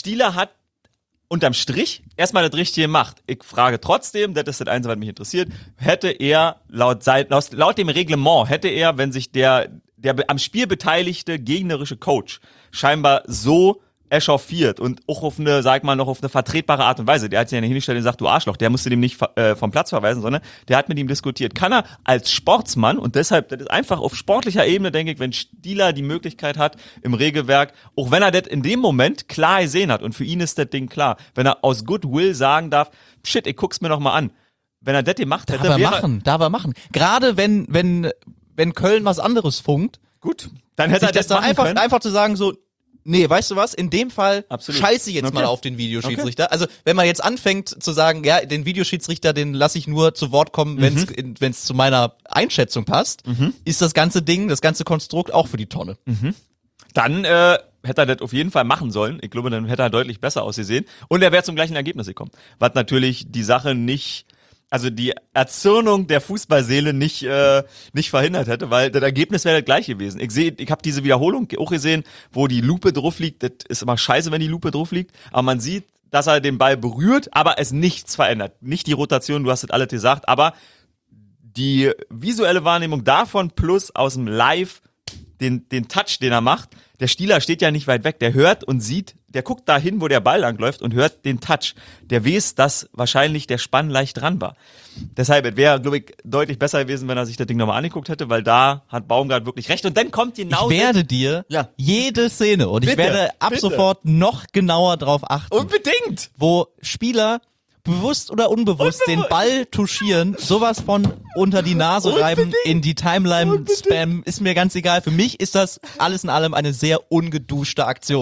unterm Strich erstmal das Richtige gemacht. Ich frage trotzdem, das ist das Einzige, was mich interessiert, hätte er laut dem Reglement, wenn sich der am Spiel beteiligte gegnerische Coach scheinbar so echauffiert und auch auf eine, sag mal, noch auf eine vertretbare Art und Weise, der hat sich ja nicht hingestellt und gesagt, du Arschloch, der musste dem nicht vom Platz verweisen, sondern der hat mit ihm diskutiert. Kann er als Sportsmann, und deshalb, das ist einfach auf sportlicher Ebene, denke ich, wenn Stieler die Möglichkeit hat, im Regelwerk, auch wenn er das in dem Moment klar gesehen hat, und für ihn ist das Ding klar, wenn er aus Goodwill sagen darf, shit, ich guck's mir noch mal an. Wenn er das gemacht hätte, darf er machen. Gerade wenn Köln was anderes funkt, gut, dann hätte er das dann einfach zu sagen, so, nee, weißt du was? In dem Fall scheiße ich jetzt mal auf den Videoschiedsrichter. Okay. Also, wenn man jetzt anfängt zu sagen, ja, den Videoschiedsrichter, den lasse ich nur zu Wort kommen, wenn es zu meiner Einschätzung passt, ist das ganze Ding, das ganze Konstrukt auch für die Tonne. Dann hätte er das auf jeden Fall machen sollen. Ich glaube, dann hätte er deutlich besser ausgesehen. Und er wäre zum gleichen Ergebnis gekommen. Was natürlich die Sache nicht, also die Erzürnung der Fußballseele nicht verhindert hätte, weil das Ergebnis wäre das gleich gewesen. Ich habe diese Wiederholung auch gesehen, wo die Lupe drauf liegt. Das ist immer scheiße, wenn die Lupe drauf liegt. Aber man sieht, dass er den Ball berührt, aber es nichts verändert. Nicht die Rotation, du hast das alles gesagt, aber die visuelle Wahrnehmung davon plus aus dem Live den Touch, den er macht. Der Stieler steht ja nicht weit weg, der hört und sieht, der guckt dahin, wo der Ball langläuft und hört den Touch. Der weiß, dass wahrscheinlich der Spann leicht dran war. Deshalb, es wäre, glaube ich, deutlich besser gewesen, wenn er sich das Ding nochmal angeguckt hätte, weil da hat Baumgart wirklich recht. Und dann kommt genau... Ich werde dir jede Szene und ich werde ab sofort noch genauer drauf achten. Unbedingt! Wo Spieler bewusst oder unbewusst den Ball touchieren, sowas von unter die Nase reiben, in die Timeline spammen, ist mir ganz egal. Für mich ist das alles in allem eine sehr ungeduschte Aktion.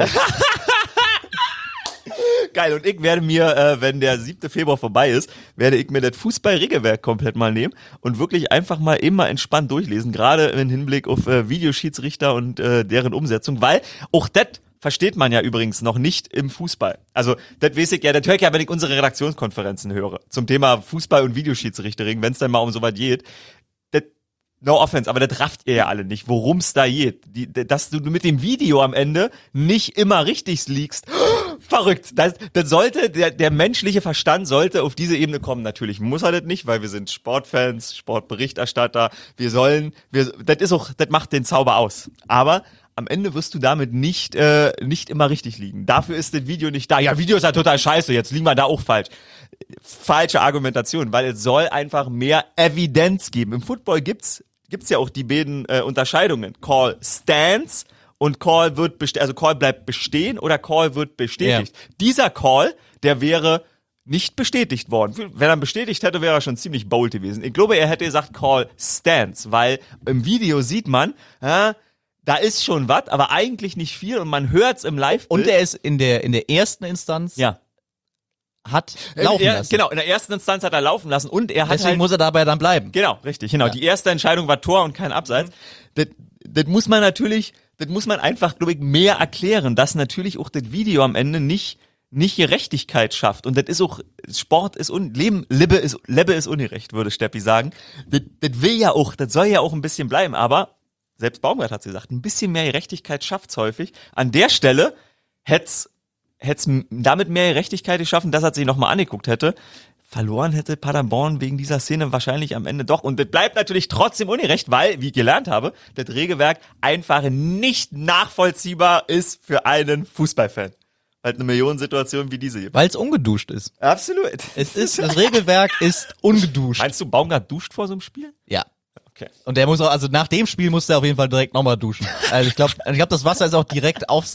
Geil, und ich werde mir, wenn der 7. Februar vorbei ist, werde ich mir das Fußballregelwerk komplett mal nehmen und wirklich einfach mal immer entspannt durchlesen, gerade im Hinblick auf Videoschiedsrichter und deren Umsetzung, weil auch das versteht man ja übrigens noch nicht im Fußball. Also, das weiß ich ja, das höre ich ja, wenn ich unsere Redaktionskonferenzen höre, zum Thema Fußball und Videoschiedsrichtering, wenn es dann mal um sowas geht. No offense, aber das rafft ihr ja alle nicht, worum es da geht. Dass du mit dem Video am Ende nicht immer richtig liegst. Verrückt. Das sollte, der menschliche Verstand sollte auf diese Ebene kommen. Natürlich muss er das nicht, weil wir sind Sportfans, Sportberichterstatter. Das macht den Zauber aus. Aber am Ende wirst du damit nicht immer richtig liegen. Dafür ist das Video nicht da. Ja, Video ist ja total scheiße, jetzt liegen wir da auch falsch. Falsche Argumentation, weil es soll einfach mehr Evidenz geben. Im Football gibt's ja auch die beiden Unterscheidungen. Call stands und Call Call bleibt bestehen oder Call wird bestätigt. Ja. Dieser Call, der wäre nicht bestätigt worden. Wenn er bestätigt hätte, wäre er schon ziemlich bold gewesen. Ich glaube, er hätte gesagt Call stands, weil im Video sieht man, da ist schon was, aber eigentlich nicht viel und man hört's im Live-Bild. Und er ist in der ersten Instanz hat laufen lassen. Genau, in der ersten Instanz hat er laufen lassen und er hat Deswegen muss er dabei dann bleiben. Genau, richtig, genau. Ja. Die erste Entscheidung war Tor und kein Abseits. Das muss man einfach, glaube ich, mehr erklären, dass natürlich auch das Video am Ende nicht Gerechtigkeit schafft. Und das ist auch, Sport ist Lebe ist ungerecht, würde Steppi sagen. Das soll ja auch ein bisschen bleiben, aber selbst Baumgart hat gesagt, ein bisschen mehr Gerechtigkeit schafft's häufig. An der Stelle hätt's damit mehr Gerechtigkeit geschaffen, dass er sich nochmal angeguckt hätte. Verloren hätte Paderborn wegen dieser Szene wahrscheinlich am Ende doch. Und das bleibt natürlich trotzdem ungerecht, weil, wie ich gelernt habe, das Regelwerk einfach nicht nachvollziehbar ist für einen Fußballfan. Halt eine Millionensituation wie diese hier. Weil es ungeduscht ist. Absolut. Das Regelwerk ist ungeduscht. Meinst du, Baumgart duscht vor so einem Spiel? Ja. Okay. Und der muss auch, also nach dem Spiel muss der auf jeden Fall direkt nochmal duschen. Also ich glaube, das Wasser ist auch direkt auf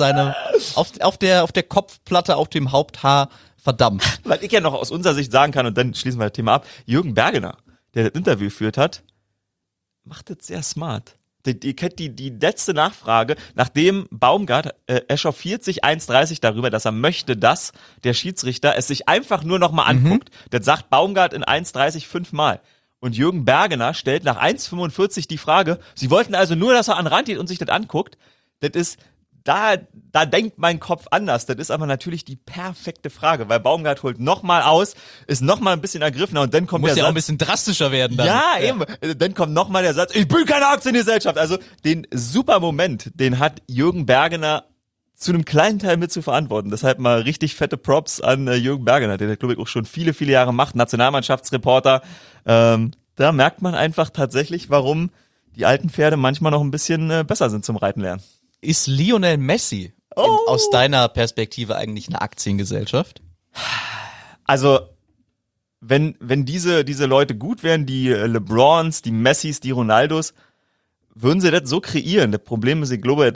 der Kopfplatte, auf dem Haupthaar verdampft. Was ich ja noch aus unserer Sicht sagen kann, und dann schließen wir das Thema ab, Jürgen Bergener, der das Interview geführt hat, macht das sehr smart. Die letzte Nachfrage, nachdem Baumgart echauffiert sich 1,30 darüber, dass er möchte, dass der Schiedsrichter es sich einfach nur nochmal anguckt. Das sagt Baumgart in 1,30 5-mal. Und Jürgen Bergener stellt nach 1,45 die Frage, sie wollten also nur, dass er an den Rand geht und sich das anguckt. Das ist, da denkt mein Kopf anders. Das ist aber natürlich die perfekte Frage, weil Baumgart holt nochmal aus, ist nochmal ein bisschen ergriffener und dann kommt der Satz. Muss ja auch ein bisschen drastischer werden dann. Ja, eben. Dann kommt nochmal der Satz, ich bin keine Aktiengesellschaft. Also den super Moment, den hat Jürgen Bergener zu einem kleinen Teil mit zu verantworten. Deshalb mal richtig fette Props an Jürgen Bergener, der glaube ich auch schon viele, viele Jahre macht, Nationalmannschaftsreporter. Da merkt man einfach tatsächlich, warum die alten Pferde manchmal noch ein bisschen besser sind zum Reiten lernen. Ist Lionel Messi aus deiner Perspektive eigentlich eine Aktiengesellschaft? Also, wenn diese Leute gut wären, die LeBrons, die Messis, die Ronaldos, würden sie das so kreieren. Das Problem ist, ich glaube,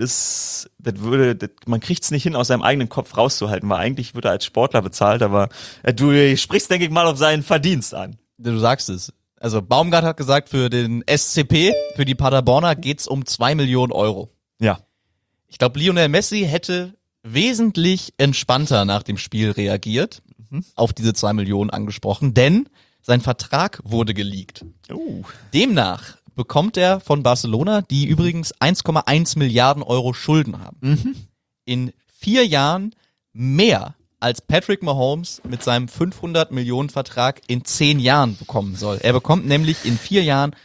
man kriegt's nicht hin, aus seinem eigenen Kopf rauszuhalten, weil eigentlich wird er als Sportler bezahlt, aber du sprichst, denke ich mal, auf seinen Verdienst an. Du sagst es. Also Baumgart hat gesagt, für den SCP, für die Paderborner, geht's um 2 Millionen Euro. Ja. Ich glaube, Lionel Messi hätte wesentlich entspannter nach dem Spiel reagiert, auf diese 2 Millionen angesprochen, denn sein Vertrag wurde geleakt. Demnach bekommt er von Barcelona, die übrigens 1,1 Milliarden Euro Schulden haben. in 4 Jahren mehr als Patrick Mahomes mit seinem 500-Millionen-Vertrag in 10 Jahren bekommen soll. Er bekommt nämlich in 4 Jahren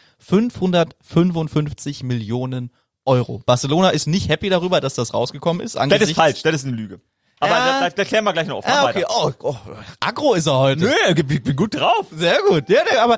555 Millionen Euro. Barcelona ist nicht happy darüber, dass das rausgekommen ist. Das ist falsch, das ist eine Lüge. Aber das klären wir gleich noch auf. Okay. Oh, aggro ist er heute. Nö, ich bin gut drauf. Sehr gut. Ja, aber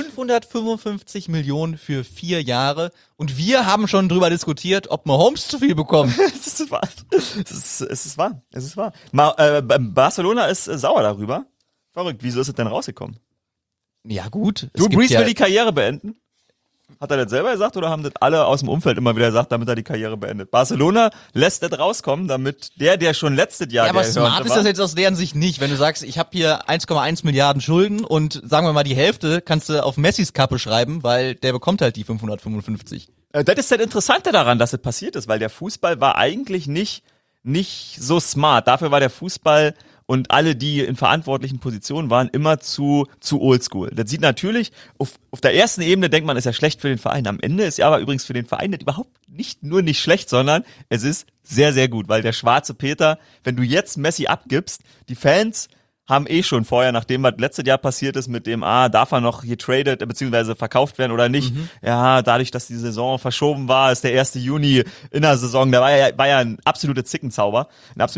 555 Millionen für 4 Jahre. Und wir haben schon drüber diskutiert, ob Mahomes zu viel bekommt. Es ist wahr. Barcelona ist sauer darüber. Verrückt. Wieso ist es denn rausgekommen? Ja gut. Drew Brees will die Karriere beenden. Hat er das selber gesagt oder haben das alle aus dem Umfeld immer wieder gesagt, damit er die Karriere beendet? Barcelona lässt das rauskommen, damit der schon letztes Jahr ja, aber smart ist das jetzt aus deren Sicht nicht. Wenn du sagst, ich habe hier 1,1 Milliarden Schulden und sagen wir mal die Hälfte kannst du auf Messis Kappe schreiben, weil der bekommt halt die 555. Das ist das Interessante daran, dass es passiert ist, weil der Fußball war eigentlich nicht so smart. Dafür war der Fußball und alle, die in verantwortlichen Positionen waren, immer zu oldschool. Das sieht natürlich, auf der ersten Ebene denkt man, ist ja schlecht für den Verein. Am Ende ist ja aber übrigens für den Verein das überhaupt nicht schlecht, sondern es ist sehr, sehr gut, weil der schwarze Peter, wenn du jetzt Messi abgibst, die Fans haben schon vorher, nachdem was letztes Jahr passiert ist, mit dem, darf er noch getradet, beziehungsweise verkauft werden oder nicht. Ja, dadurch, dass die Saison verschoben war, ist der 1. Juni in der Saison, da war ja ein absoluter Zickenzauber.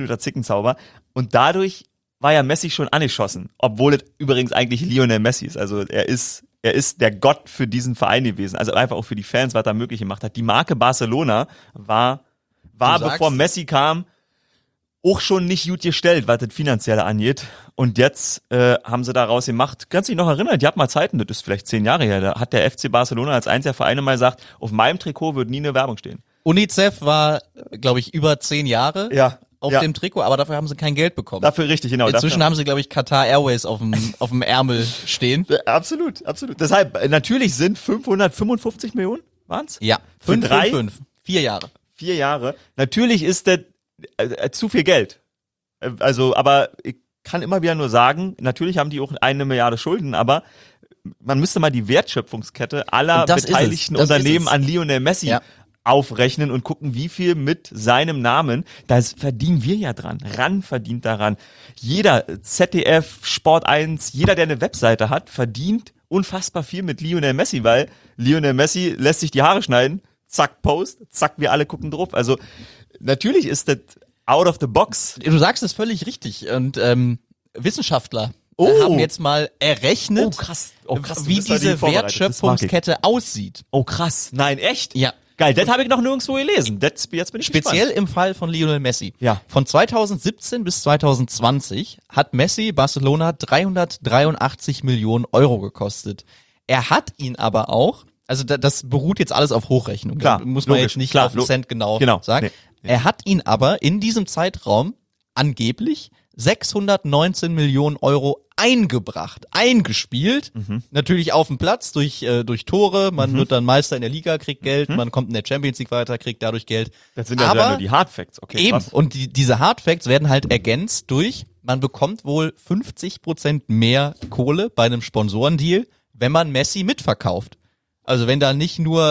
Und dadurch war ja Messi schon angeschossen, obwohl es übrigens eigentlich Lionel Messi ist. Also er ist der Gott für diesen Verein gewesen. Also einfach auch für die Fans, was er möglich gemacht hat. Die Marke Barcelona war bevor Messi kam, auch schon nicht gut gestellt, was das Finanzielle angeht. Und jetzt haben sie daraus gemacht, kannst du dich noch erinnern, die hatten mal Zeiten, das ist vielleicht 10 Jahre her, da hat der FC Barcelona als einziger Verein mal gesagt, auf meinem Trikot wird nie eine Werbung stehen. UNICEF war, glaube ich, über 10 Jahre auf dem Trikot, aber dafür haben sie kein Geld bekommen. Dafür richtig, genau. Inzwischen haben sie, glaube ich, Qatar Airways auf dem Ärmel stehen. Absolut. Deshalb, natürlich sind 555 Millionen, waren's? Ja, 5. 4 Jahre. 4 Jahre. Natürlich ist das zu viel Geld. Also, aber ich kann immer wieder nur sagen, natürlich haben die auch 1 Milliarde Schulden, aber man müsste mal die Wertschöpfungskette aller beteiligten Unternehmen an Lionel Messi aufrechnen und gucken, wie viel mit seinem Namen, das verdienen wir ja dran. RAN verdient daran. Jeder, ZDF, Sport 1, jeder, der eine Webseite hat, verdient unfassbar viel mit Lionel Messi, weil Lionel Messi lässt sich die Haare schneiden, zack, Post, zack, wir alle gucken drauf. Also natürlich ist das out of the box. Du sagst es völlig richtig. Und Wissenschaftler haben jetzt mal errechnet, wie diese Wertschöpfungskette aussieht. Oh krass. Nein, echt? Ja. Geil, das habe ich noch nirgendwo gelesen. Jetzt bin ich speziell gespannt. Im Fall von Lionel Messi. Ja. Von 2017 bis 2020 hat Messi Barcelona 383 Millionen Euro gekostet. Er hat ihn aber auch, also das beruht jetzt alles auf Hochrechnung. Klar, da muss man jetzt nicht auf den Cent genau sagen. Nee. Er hat ihn aber in diesem Zeitraum angeblich 619 Millionen Euro eingespielt. Natürlich auf dem Platz durch Tore. Man wird dann Meister in der Liga, kriegt Geld. Man kommt in der Champions League weiter, kriegt dadurch Geld. Das sind ja nur die Hard Facts. Okay, eben. Krass. Und diese Hard Facts werden halt ergänzt durch, man bekommt wohl 50% mehr Kohle bei einem Sponsorendeal, wenn man Messi mitverkauft. Also wenn da nicht nur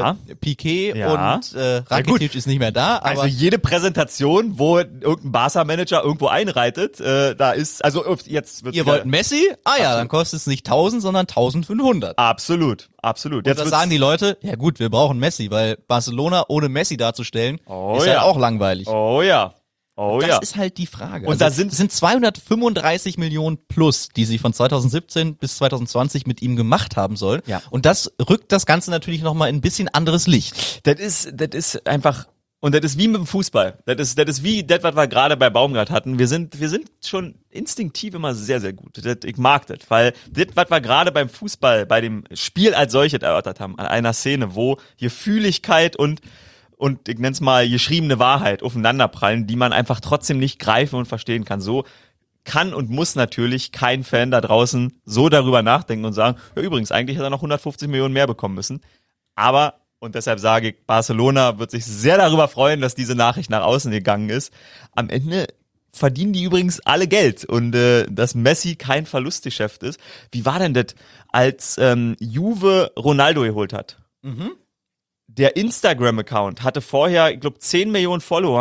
Piqué und Rakitic ist nicht mehr da. Aber also jede Präsentation, wo irgendein Barca-Manager irgendwo einreitet, da ist, also jetzt wird's. Ihr wollt Messi? Dann kostet es nicht 1000, sondern 1500. Absolut. Und jetzt sagen die Leute, ja gut, wir brauchen Messi, weil Barcelona ohne Messi darzustellen, ist ja auch langweilig. Oh ja. Das ist halt die Frage. Und also, da sind 235 Millionen plus, die sie von 2017 bis 2020 mit ihm gemacht haben sollen. Ja. Und das rückt das Ganze natürlich nochmal in ein bisschen anderes Licht. Das ist einfach, und das ist wie mit dem Fußball. Das ist wie das, was wir gerade bei Baumgart hatten. Wir sind schon instinktiv immer sehr, sehr gut. Ich mag das, weil das, was wir gerade beim Fußball, bei dem Spiel als solches erörtert haben, an einer Szene, wo hier Fühligkeit und ich nenne es mal geschriebene Wahrheit aufeinanderprallen, die man einfach trotzdem nicht greifen und verstehen kann. So kann und muss natürlich kein Fan da draußen so darüber nachdenken und sagen, ja übrigens, eigentlich hat er noch 150 Millionen mehr bekommen müssen. Aber, und deshalb sage ich, Barcelona wird sich sehr darüber freuen, dass diese Nachricht nach außen gegangen ist. Am Ende verdienen die übrigens alle Geld und dass Messi kein Verlustgeschäft ist. Wie war denn das, als Juve Ronaldo geholt hat? Der Instagram-Account hatte vorher, ich glaube, 10 Millionen Follower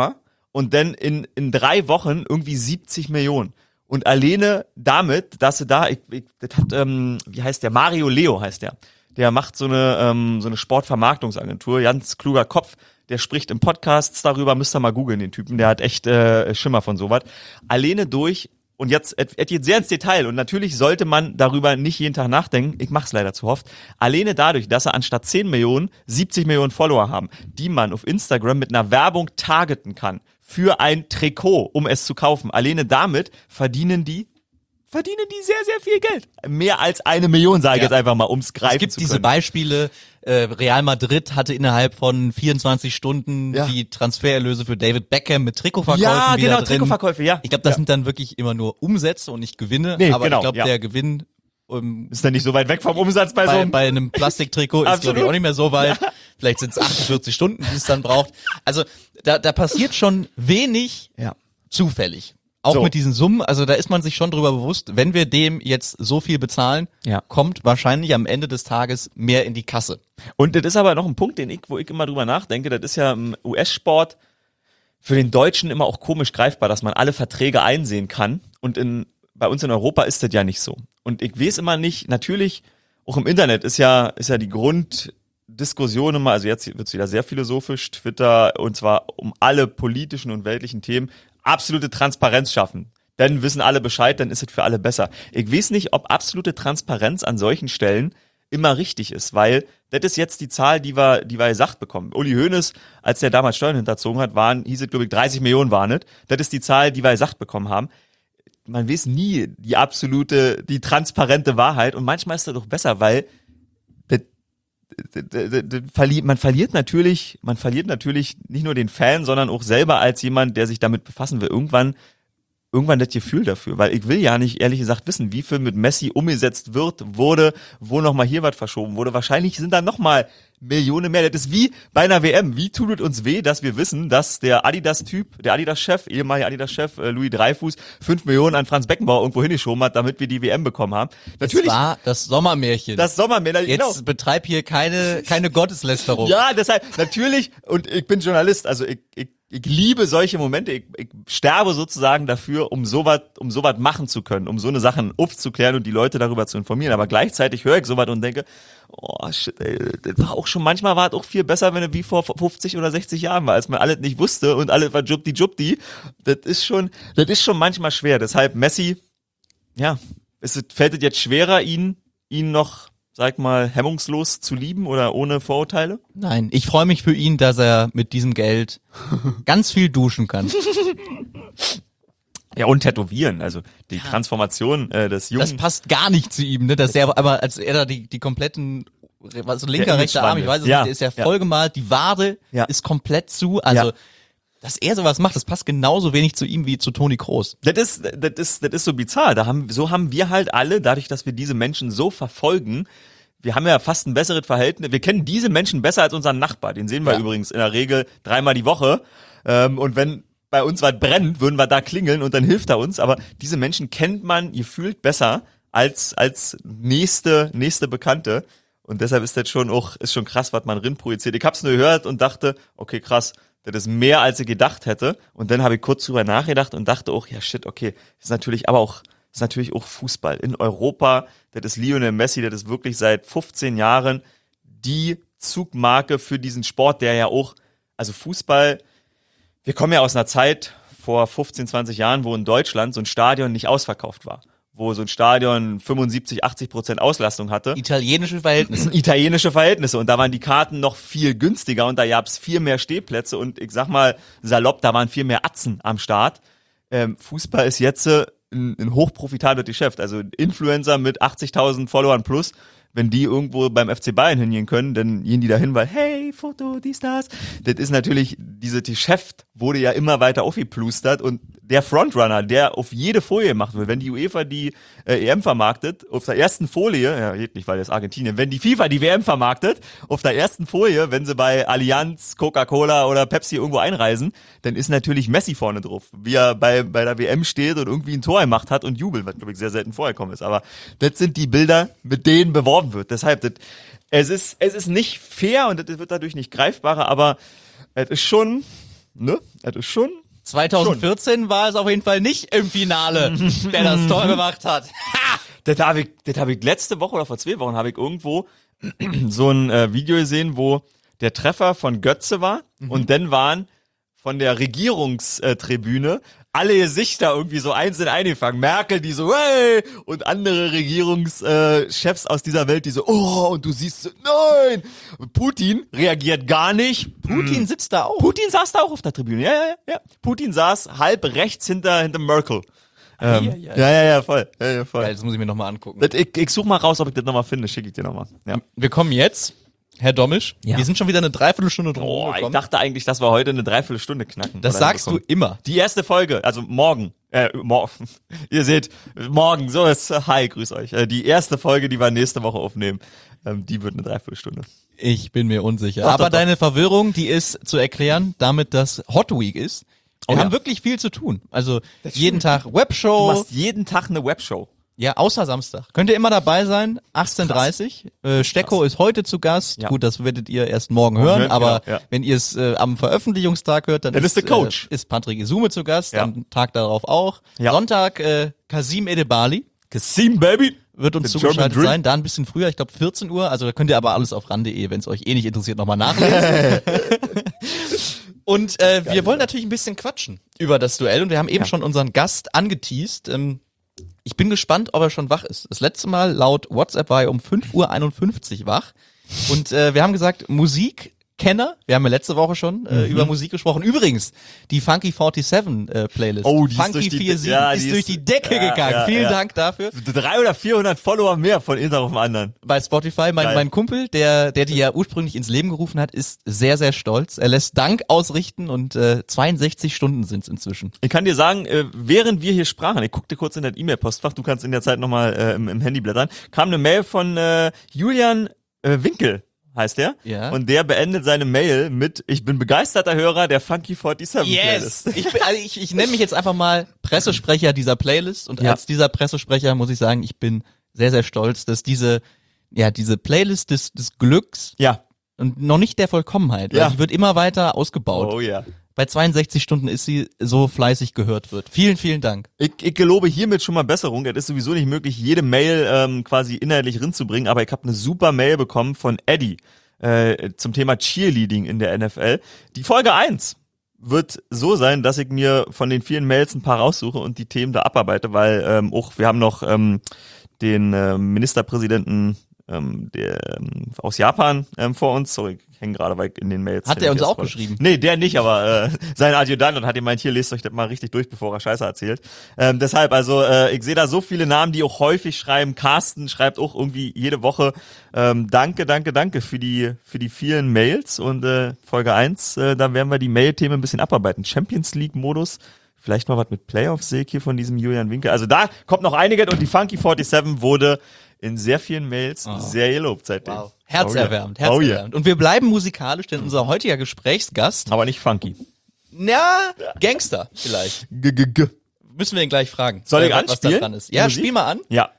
und dann in 3 Wochen irgendwie 70 Millionen. Und alleine damit, dass du da, das hat, wie heißt der? Mario Leo heißt der. Der macht so eine Sportvermarktungsagentur, ganz kluger Kopf. Der spricht im Podcasts darüber, müsst ihr mal googeln, den Typen. Der hat echt Schimmer von sowas. Alleine durch, und jetzt, er geht sehr ins Detail, und natürlich sollte man darüber nicht jeden Tag nachdenken, ich mach's leider zu oft, alleine dadurch, dass er anstatt 10 Millionen 70 Millionen Follower haben, die man auf Instagram mit einer Werbung targeten kann für ein Trikot, um es zu kaufen. Alleine damit verdienen die sehr, sehr viel Geld. Mehr als 1 Million, sage ich jetzt einfach mal, ums greifen zu können. Es gibt diese Beispiele, Real Madrid hatte innerhalb von 24 Stunden die Transfererlöse für David Beckham mit Trikotverkäufen wieder drin. Ja, genau, Trikotverkäufe, ja. Ich glaube, das sind dann wirklich immer nur Umsätze und nicht Gewinne, aber ich glaube, der Gewinn ist dann nicht so weit weg vom Umsatz bei einem Plastiktrikot ist, glaube ich, auch nicht mehr so weit. Ja. Vielleicht sind es 48 Stunden, die es dann braucht. Also da passiert schon wenig zufällig. Auch mit diesen Summen, also da ist man sich schon drüber bewusst, wenn wir dem jetzt so viel bezahlen, kommt wahrscheinlich am Ende des Tages mehr in die Kasse. Und das ist aber noch ein Punkt, wo ich immer drüber nachdenke, das ist ja im US-Sport für den Deutschen immer auch komisch greifbar, dass man alle Verträge einsehen kann, und bei uns in Europa ist das ja nicht so. Und ich weiß immer nicht, natürlich, auch im Internet ist ja die Grunddiskussion immer, also jetzt wird's wieder sehr philosophisch, Twitter, und zwar um alle politischen und weltlichen Themen, absolute Transparenz schaffen. Dann wissen alle Bescheid, dann ist es für alle besser. Ich weiß nicht, ob absolute Transparenz an solchen Stellen immer richtig ist, weil das ist jetzt die Zahl, die wir gesagt bekommen. Uli Hoeneß, als der damals Steuern hinterzogen hat, hieß es, glaube ich, 30 Millionen waren es. Das ist die Zahl, die wir gesagt bekommen haben. Man weiß nie die transparente Wahrheit, und manchmal ist das doch besser, weil man verliert natürlich nicht nur den Fan, sondern auch selber als jemand, der sich damit befassen will, irgendwann das Gefühl dafür, weil ich will ja nicht, ehrlich gesagt, wissen, wie viel mit Messi umgesetzt wurde, wo nochmal hier was verschoben wurde. Wahrscheinlich sind da nochmal Millionen mehr. Das ist wie bei einer WM. Wie tut es uns weh, dass wir wissen, dass der Adidas-Chef, ehemaliger Adidas-Chef Louis Dreyfus, 5 Millionen an Franz Beckenbauer irgendwo hingeschoben hat, damit wir die WM bekommen haben. Natürlich. Das war das Sommermärchen. Jetzt genau. Betreib hier keine Gotteslästerung. Ja, deshalb, natürlich, und ich bin Journalist, also ich liebe solche Momente, ich sterbe sozusagen dafür, um sowas machen zu können, um so eine Sachen aufzuklären und die Leute darüber zu informieren. Aber gleichzeitig höre ich sowas und denke, oh shit, ey, das war auch schon, manchmal war es auch viel besser, wenn es wie vor 50 oder 60 Jahren war, als man alles nicht wusste und alles war Jubdi. Das ist schon manchmal schwer. Deshalb Messi, fällt es jetzt schwerer, ihn noch, sag mal, hemmungslos zu lieben oder ohne Vorurteile? Nein, ich freue mich für ihn, dass er mit diesem Geld ganz viel duschen kann. Ja, und tätowieren, also die Transformation des Jungen. Das passt gar nicht zu ihm, ne? Dass er, aber als er da die kompletten, was linker, rechter Arm, ich weiß es nicht, der ist ja vollgemalt, die Wade ist komplett zu, also dass er sowas macht, das passt genauso wenig zu ihm wie zu Toni Kroos. Das ist so bizarr. So haben wir halt alle, dadurch, dass wir diese Menschen so verfolgen, wir haben ja fast ein besseres Verhältnis. Wir kennen diese Menschen besser als unseren Nachbar. Den sehen wir übrigens in der Regel 3-mal die Woche. Und wenn bei uns was brennt, würden wir da klingeln und dann hilft er uns. Aber diese Menschen kennt man gefühlt besser als nächste Bekannte. Und deshalb ist das schon krass, was man drin projiziert. Ich hab's nur gehört und dachte, okay, krass. Das ist mehr, als ich gedacht hätte. Und dann habe ich kurz drüber nachgedacht und dachte auch, ja shit, okay, ist natürlich auch Fußball. In Europa, das ist Lionel Messi, das ist wirklich seit 15 Jahren die Zugmarke für diesen Sport, der ja auch, also Fußball, wir kommen ja aus einer Zeit vor 15, 20 Jahren, wo in Deutschland so ein Stadion nicht ausverkauft war. Wo so ein Stadion 75-80% Auslastung hatte. Italienische Verhältnisse. Und da waren die Karten noch viel günstiger und da gab's viel mehr Stehplätze und ich sag mal salopp, da waren viel mehr Atzen am Start. Fußball ist jetzt ein hochprofitables Geschäft. Also Influencer mit 80.000 Followern plus, wenn die irgendwo beim FC Bayern hingehen können, dann gehen die dahin, weil hey, Foto, dies, das. Das ist natürlich, dieses Geschäft wurde ja immer weiter aufgeplustert und der Frontrunner, der auf jede Folie gemacht wird, wenn die UEFA die EM vermarktet, auf der ersten Folie, ja geht nicht, weil das ist Argentinien, wenn die FIFA die WM vermarktet, auf der ersten Folie, wenn sie bei Allianz, Coca-Cola oder Pepsi irgendwo einreisen, dann ist natürlich Messi vorne drauf, wie er bei der WM steht und irgendwie ein Tor gemacht hat und jubelt, was glaube ich sehr selten vorgekommen ist. Aber das sind die Bilder, mit denen beworben wird. Deshalb, es ist nicht fair und das wird dadurch nicht greifbarer, aber es ist schon 2014 war es auf jeden Fall nicht im Finale, der das Tor gemacht hat. Das hab ich letzte Woche oder vor 2 Wochen habe ich irgendwo so ein Video gesehen, wo der Treffer von Götze war und dann waren von der Regierungstribüne alle Gesichter irgendwie so einzeln eingefangen. Merkel, die so, hey! Und andere Regierungschefs aus dieser Welt, die so, oh, und du siehst so, nein! Und Putin reagiert gar nicht. Putin sitzt da auch. Putin saß da auch auf der Tribüne, ja. Putin saß halb rechts hinter Merkel. Ja, voll. Ja, voll. Geil, das muss ich mir nochmal angucken. Ich such mal raus, ob ich das nochmal finde, schicke ich dir nochmal. Ja. Wir kommen jetzt, Herr Dommisch, wir sind schon wieder eine Dreiviertelstunde drum Ich dachte eigentlich, dass wir heute eine Dreiviertelstunde knacken. Das sagst du immer. Die erste Folge, also morgen, ihr seht, morgen, so ist, hi, grüß euch. Die erste Folge, die wir nächste Woche aufnehmen, die wird eine Dreiviertelstunde. Ich bin mir unsicher. Doch, Aber doch. deine Verwirrung, die ist zu erklären, damit das Hot Week ist. Wir haben wirklich viel zu tun. Also jeden Tag Du Webshow. machst jeden Tag eine Webshow. Ja, außer Samstag. Könnt ihr immer dabei sein, 18:30. Stecko ist heute zu Gast. Ja. Gut, das werdet ihr erst morgen hören, aber genau, ja. wenn ihr es am Veröffentlichungstag hört, dann ist der Coach. Ist Patrick Isume zu Gast, Ja. am Tag darauf auch. Ja. Sonntag Kasim Edebali Kasim, Baby. wird uns The German zugeschaltet Dream. sein, da ein bisschen früher, ich glaube 14 Uhr, also da könnt ihr aber alles auf ran.de, wenn es euch eh nicht interessiert, nochmal nachlesen. Und wir wollen natürlich ein bisschen quatschen über das Duell und wir haben eben schon unseren Gast angeteast. Ich bin gespannt, ob er schon wach ist. Das letzte Mal laut WhatsApp war er um 5:51 Uhr wach und wir haben gesagt, Musikkenner, wir haben ja letzte Woche schon über Musik gesprochen. Übrigens, die Funky 47 Playlist. Oh, die ist Funky durch die 47 ja, ist die durch ist- die Decke ja, gegangen. ja, Vielen ja. Dank dafür. 300 oder 400 Follower mehr von einem auf dem anderen. Bei Spotify. Geil. Mein Kumpel, der die ja ursprünglich ins Leben gerufen hat, ist sehr, sehr stolz. Er lässt Dank ausrichten und 62 Stunden sind's inzwischen. Ich kann dir sagen, während wir hier sprachen, ich guckte kurz in das E-Mail-Postfach, du kannst in der Zeit nochmal im Handy blättern, kam eine Mail von Julian Winkel, heißt der. Ja. Und der beendet seine Mail mit, ich bin begeisterter Hörer der Funky 47 Playlist. Ich nenne mich jetzt einfach mal Pressesprecher dieser Playlist und Ja. als dieser Pressesprecher muss ich sagen, ich bin sehr, sehr stolz, dass diese Playlist des Glücks Ja. und noch nicht der Vollkommenheit, Ja. weil die wird immer weiter ausgebaut. Oh ja. Bei 62 Stunden ist sie so fleißig gehört wird. Vielen, vielen Dank. Ich gelobe hiermit schon mal Besserung. Es ist sowieso nicht möglich, jede Mail quasi inhaltlich reinzubringen, aber ich habe eine super Mail bekommen von Eddie zum Thema Cheerleading in der NFL. Die Folge 1 wird so sein, dass ich mir von den vielen Mails ein paar raussuche und die Themen da abarbeite, weil auch wir haben noch den Ministerpräsidenten aus Japan vor uns. Sorry, ich hänge gerade, weil ich in den Mails... Hat er uns auch scroll. geschrieben? Nee, der nicht, aber sein Adjutant und hat gemeint, hier, lest euch das mal richtig durch, bevor er Scheiße erzählt. Deshalb, also ich sehe da so viele Namen, die auch häufig schreiben. Carsten schreibt auch irgendwie jede Woche danke für die vielen Mails und Folge 1, da werden wir die Mail-Themen ein bisschen abarbeiten. Champions League-Modus, vielleicht mal was mit Playoffs sehe ich hier von diesem Julian Winkel. Also da kommt noch einiges und die Funky 47 wurde in sehr vielen Mails sehr gelobt seitdem. Wow. Herzerwärmend, Oh yeah. herzerwärmend. Und wir bleiben musikalisch, denn unser heutiger Gesprächsgast, Aber nicht funky. Gangster vielleicht. Müssen wir ihn gleich fragen. Soll ich was da anspielen? dran ist. Ja, Musik? spiel mal an. Ja.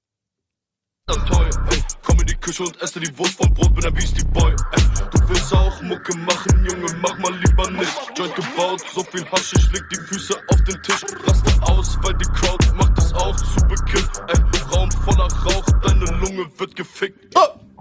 Toll, ey, komm in die Küche und esse die Wurst vom Brot, bin ein Beastie Boy, ey. Du willst auch Mucke machen, Junge, mach mal lieber nicht. Joint gebaut, so viel Haschisch, leg die Füße auf den Tisch. Raste aus, weil die Crowd macht es auch zu bekifft, ey. Raum voller Rauch, deine Lunge wird gefickt.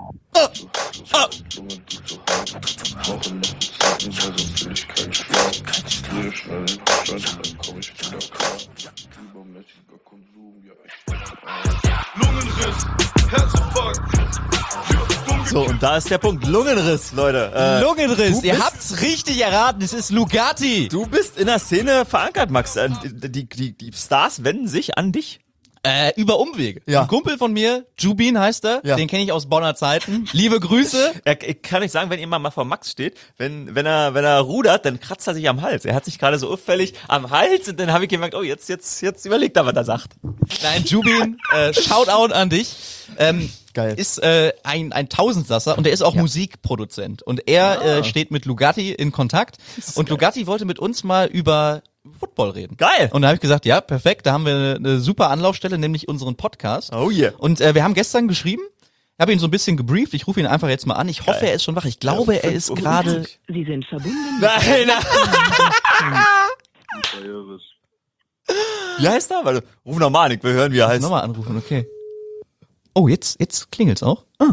Lungenriss, Herzinfarkt. So, und da ist der Punkt. Lungenriss, Leute. Lungenriss, du ihr bist- habt's richtig erraten, es ist Lugatti. Du bist in der Szene verankert, Max. Die Stars wenden sich an dich. Über Umwege. Ja. Ein Kumpel von mir, Jubin heißt er, Ja. den kenne ich aus Bonner Zeiten. Liebe Grüße. Ich kann nicht sagen, wenn ihr mal vor Max steht, wenn er rudert, dann kratzt er sich am Hals. Er hat sich gerade so auffällig am Hals und dann habe ich gemerkt, oh, jetzt überlegt er, was er sagt. Nein, Jubin, Shoutout an dich. Geil. Ist ein Tausendsasser und er ist auch Musikproduzent. Und er steht mit Lugatti in Kontakt. Und Lugatti wollte mit uns mal über Football reden. Geil. Und da habe ich gesagt, ja, perfekt, da haben wir eine super Anlaufstelle, nämlich unseren Podcast. Oh yeah. Und wir haben gestern geschrieben, habe ihn so ein bisschen gebrieft, ich rufe ihn einfach jetzt mal an. Ich hoffe, er ist schon wach. Ich glaube, er ist gerade... Sie sind verbunden. Nein, nein. Wie heißt er? Warte, ruf nochmal an, ich will hören, wie er heißt. Nochmal anrufen, okay. Oh, jetzt klingelt's auch. Ah.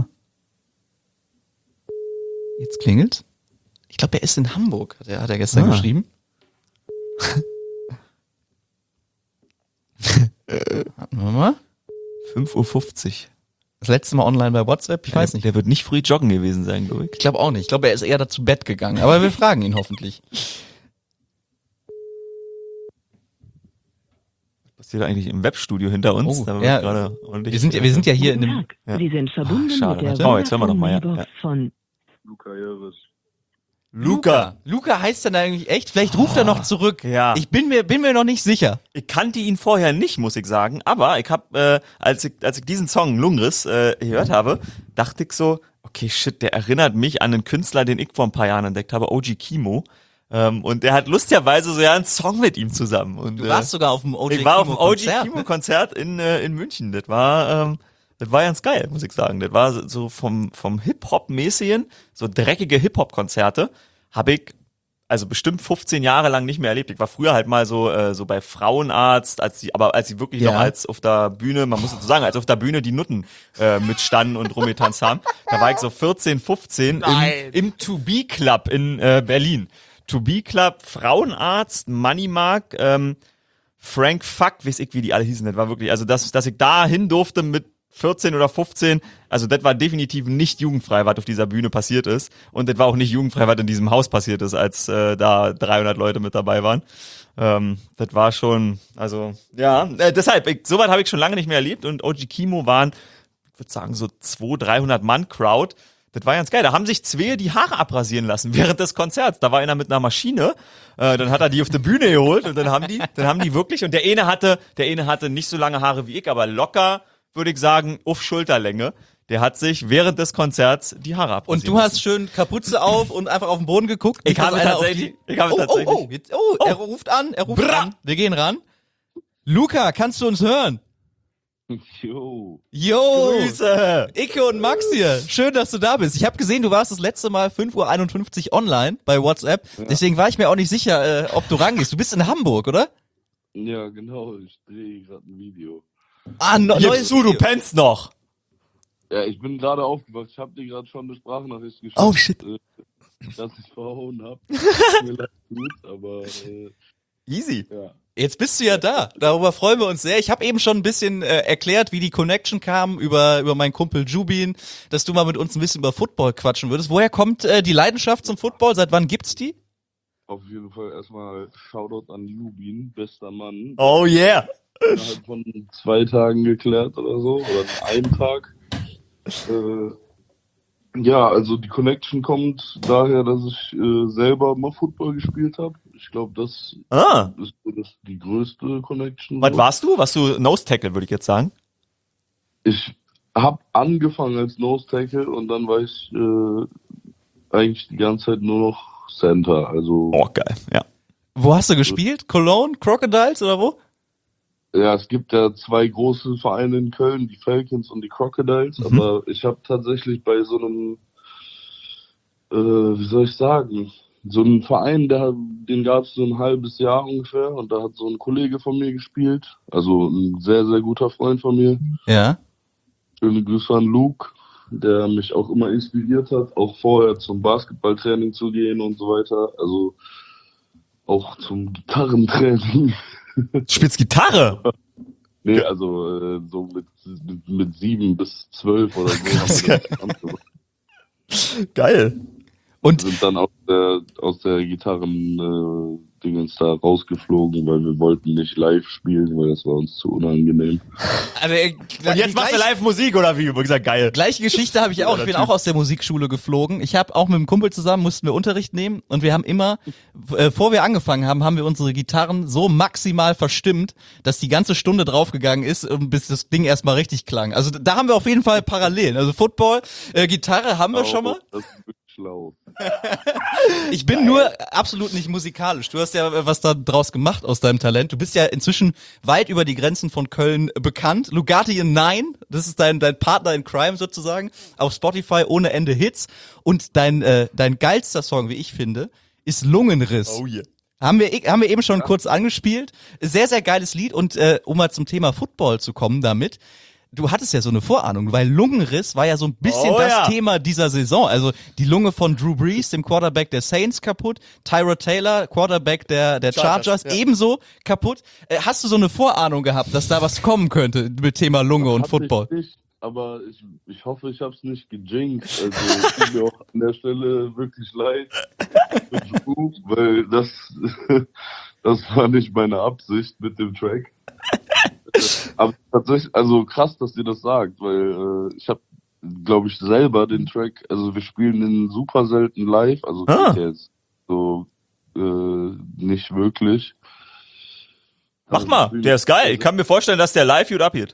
Jetzt klingelt's. Ich glaube, er ist in Hamburg, hat er gestern geschrieben. Warten wir mal. 5:50 Uhr. Das letzte Mal online bei WhatsApp, ich weiß nicht. Der wird nicht früh joggen gewesen sein, glaube ich. Ich glaube auch nicht. Ich glaube, er ist eher dazu Bett gegangen. Aber wir fragen ihn hoffentlich. Was passiert eigentlich im Webstudio hinter uns? Oh, Da ja. gerade ordentlich- Wir sind ja hier in dem... Guten Tag. Sie sind verbunden schade. mit der Oh, jetzt hören wir noch mal, ja. Vodafone von Luca heißt dann eigentlich echt? Vielleicht ruft er noch zurück. Ja. Ich bin mir noch nicht sicher. Ich kannte ihn vorher nicht, muss ich sagen, aber ich habe, als ich diesen Song Lungris gehört habe, dachte ich so, okay, shit, der erinnert mich an einen Künstler, den ich vor ein paar Jahren entdeckt habe, OG Kimo. Und der hat lustigerweise so einen Song mit ihm zusammen. Und, Du warst sogar auf dem OG ich war auf dem OG Kimo-Konzert, Kimo ne? Konzert in München. Das war ganz geil, muss ich sagen. Das war so vom Hip-Hop-mäßigen, so dreckige Hip-Hop-Konzerte habe ich also bestimmt 15 Jahre lang nicht mehr erlebt. Ich war früher halt mal so bei Frauenarzt, als sie wirklich noch als auf der Bühne, man muss dazu sagen, als auf der Bühne die Nutten mitstanden und rumgetanzt haben. Da war ich so 14, 15 im To Be Club in Berlin. To Be Club, Frauenarzt, Money Mark, Frank Fuck, weiß ich, wie die alle hießen. Das war wirklich, also dass ich da hin durfte mit 14 oder 15, also das war definitiv nicht jugendfrei, was auf dieser Bühne passiert ist. Und das war auch nicht jugendfrei, was in diesem Haus passiert ist, als da 300 Leute mit dabei waren. Das war schon, also, ja, deshalb, soweit habe ich schon lange nicht mehr erlebt. Und OG Kimo waren, ich würde sagen, so 200-300 Mann Crowd. Das war ganz geil. Da haben sich zwei die Haare abrasieren lassen während des Konzerts. Da war einer mit einer Maschine, dann hat er die auf die Bühne geholt und dann haben die wirklich, und der eine hatte nicht so lange Haare wie ich, aber locker, würde ich sagen, auf Schulterlänge. Der hat sich während des Konzerts die Haare abrasiert. Und du hast schön Kapuze auf und einfach auf den Boden geguckt. Ich habe tatsächlich. Er ruft an. Wir gehen ran. Luca, kannst du uns hören? Jo. Grüße. Icke und Max hier. Schön, dass du da bist. Ich habe gesehen, du warst das letzte Mal 5:51 Uhr online bei WhatsApp. Ja. Deswegen war ich mir auch nicht sicher, ob du rangehst. Du bist in Hamburg, oder? Ja, genau. Ich drehe gerade ein Video. Gibst du pennst noch. Ja, ich bin gerade aufgewacht. Ich habe dir gerade schon eine Sprachnachricht geschickt. Oh, shit. Dass ich verhauen habe. Mir leid gut, aber easy. Ja. Jetzt bist du ja da. Darüber freuen wir uns sehr. Ich habe eben schon ein bisschen erklärt, wie die Connection kam über meinen Kumpel Jubin, dass du mal mit uns ein bisschen über Football quatschen würdest. Woher kommt die Leidenschaft zum Football? Seit wann gibt's die? Auf jeden Fall erstmal Shoutout an Jubin, bester Mann. Oh yeah. Innerhalb von 2 Tagen geklärt oder so, oder einen Tag. Ja, also die Connection kommt daher, dass ich selber mal Football gespielt habe. Ich glaube, das ist die größte Connection. Was warst du? Warst du Nose Tackle, würde ich jetzt sagen? Ich habe angefangen als Nose Tackle und dann war ich eigentlich die ganze Zeit nur noch Center. Also geil, ja. Wo hast du gespielt? Cologne, Crocodiles oder wo? Ja, es gibt ja 2 große Vereine in Köln, die Falcons und die Crocodiles, aber ich habe tatsächlich bei so einem, wie soll ich sagen, so einem Verein, den gab es so ein halbes Jahr ungefähr und da hat so ein Kollege von mir gespielt, also ein sehr, sehr guter Freund von mir. Ja. Schöne Grüße an Luke, der mich auch immer inspiriert hat, auch vorher zum Basketballtraining zu gehen und so weiter, also auch zum Gitarrentraining. Du spielst Gitarre? Nee, also so mit 7 bis 12 oder so. Geil. Und wir sind dann aus der Gitarren-Dingens da rausgeflogen, weil wir wollten nicht live spielen, weil das war uns zu unangenehm. Also, und jetzt machst du live Musik oder wie? Ich gesagt, geil. Gleiche Geschichte habe ich auch. Ich bin auch aus der Musikschule geflogen. Ich habe auch mit einem Kumpel zusammen, mussten wir Unterricht nehmen und wir haben immer, bevor wir angefangen haben, haben wir unsere Gitarren so maximal verstimmt, dass die ganze Stunde draufgegangen ist, bis das Ding erstmal richtig klang. Also da haben wir auf jeden Fall Parallelen. Also Football, Gitarre haben wir schon mal. Das ist wirklich schlau. Ich bin nur absolut nicht musikalisch. Du hast ja was da draus gemacht aus deinem Talent. Du bist ja inzwischen weit über die Grenzen von Köln bekannt. Lugatti in 9, das ist dein Partner in Crime sozusagen. Auf Spotify ohne Ende Hits. Und dein geilster Song, wie ich finde, ist Lungenriss. Oh yeah. Haben wir eben schon kurz angespielt. Sehr, sehr geiles Lied. Und um mal zum Thema Football zu kommen damit, du hattest ja so eine Vorahnung, weil Lungenriss war ja so ein bisschen Thema dieser Saison. Also die Lunge von Drew Brees, dem Quarterback der Saints, kaputt. Tyrod Taylor, Quarterback der Chargers, ebenso kaputt. Hast du so eine Vorahnung gehabt, dass da was kommen könnte mit Thema Lunge und Football? Ich nicht, aber ich hoffe, ich habe es nicht gejinxt. Also es tut mir auch an der Stelle wirklich leid, weil das war nicht meine Absicht mit dem Track. Aber tatsächlich, also krass, dass ihr das sagt, weil ich habe, glaube ich, selber den Track, also wir spielen den super selten live, also jetzt so nicht wirklich. Mach mal, der ist geil. Ich kann mir vorstellen, dass der live gut abgeht.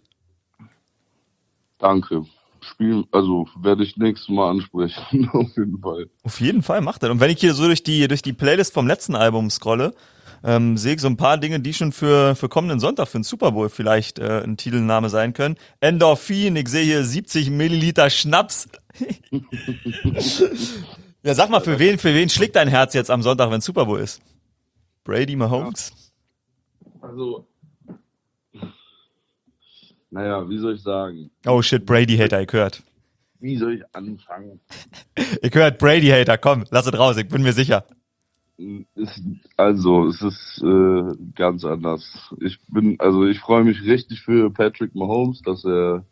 Danke. Also werde ich nächstes Mal ansprechen, auf jeden Fall. Auf jeden Fall macht er. Und wenn ich hier so durch die Playlist vom letzten Album scrolle, sehe ich so ein paar Dinge, die schon für kommenden Sonntag, für den Super Bowl vielleicht ein Titelname sein können. Endorphin, ich sehe hier 70 Milliliter Schnaps. Ja, sag mal, für wen schlägt dein Herz jetzt am Sonntag, wenn Super Bowl ist? Brady, Mahomes? Ja. Also, naja, wie soll ich sagen? Oh shit, Brady-Hater, ich hört. Wie soll ich anfangen? Ich hört Brady-Hater, komm, lass es raus, ich bin mir sicher. Es ist ganz anders. Ich freue mich richtig für Patrick Mahomes, dass er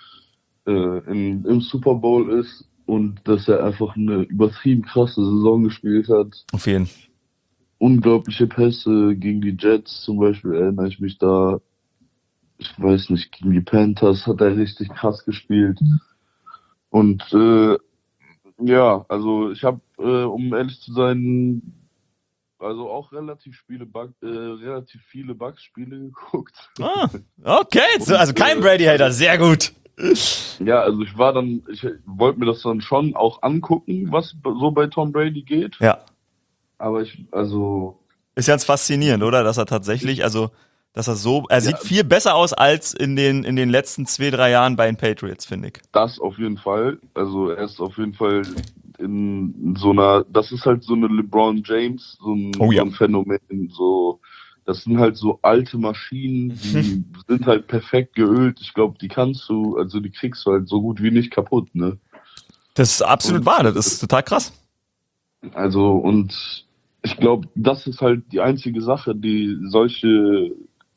im Super Bowl ist und dass er einfach eine übertrieben krasse Saison gespielt hat. Auf jeden Fall. Unglaubliche Pässe gegen die Jets zum Beispiel, erinnere ich mich da. Ich weiß nicht, gegen die Panthers hat er richtig krass gespielt. Und ja, also ich habe, um ehrlich zu sein, also auch relativ viele Bucks-Spiele geguckt. Ah, okay, also kein Brady-Hater, sehr gut. Ja, also ich wollte mir das dann schon auch angucken, was so bei Tom Brady geht. Ja. Aber ist ganz faszinierend, oder? Dass er tatsächlich, er sieht viel besser aus als in den letzten 2-3 Jahren bei den Patriots, finde ich. Das auf jeden Fall. Also er ist auf jeden Fall in so einer, das ist halt so eine LeBron James, so ein Phänomen, so, das sind halt so alte Maschinen, die sind halt perfekt geölt. Ich glaube, die kriegst du halt so gut wie nicht kaputt, ne? Das ist absolut wahr, das ist total krass. Also, und ich glaube, das ist halt die einzige Sache, die solche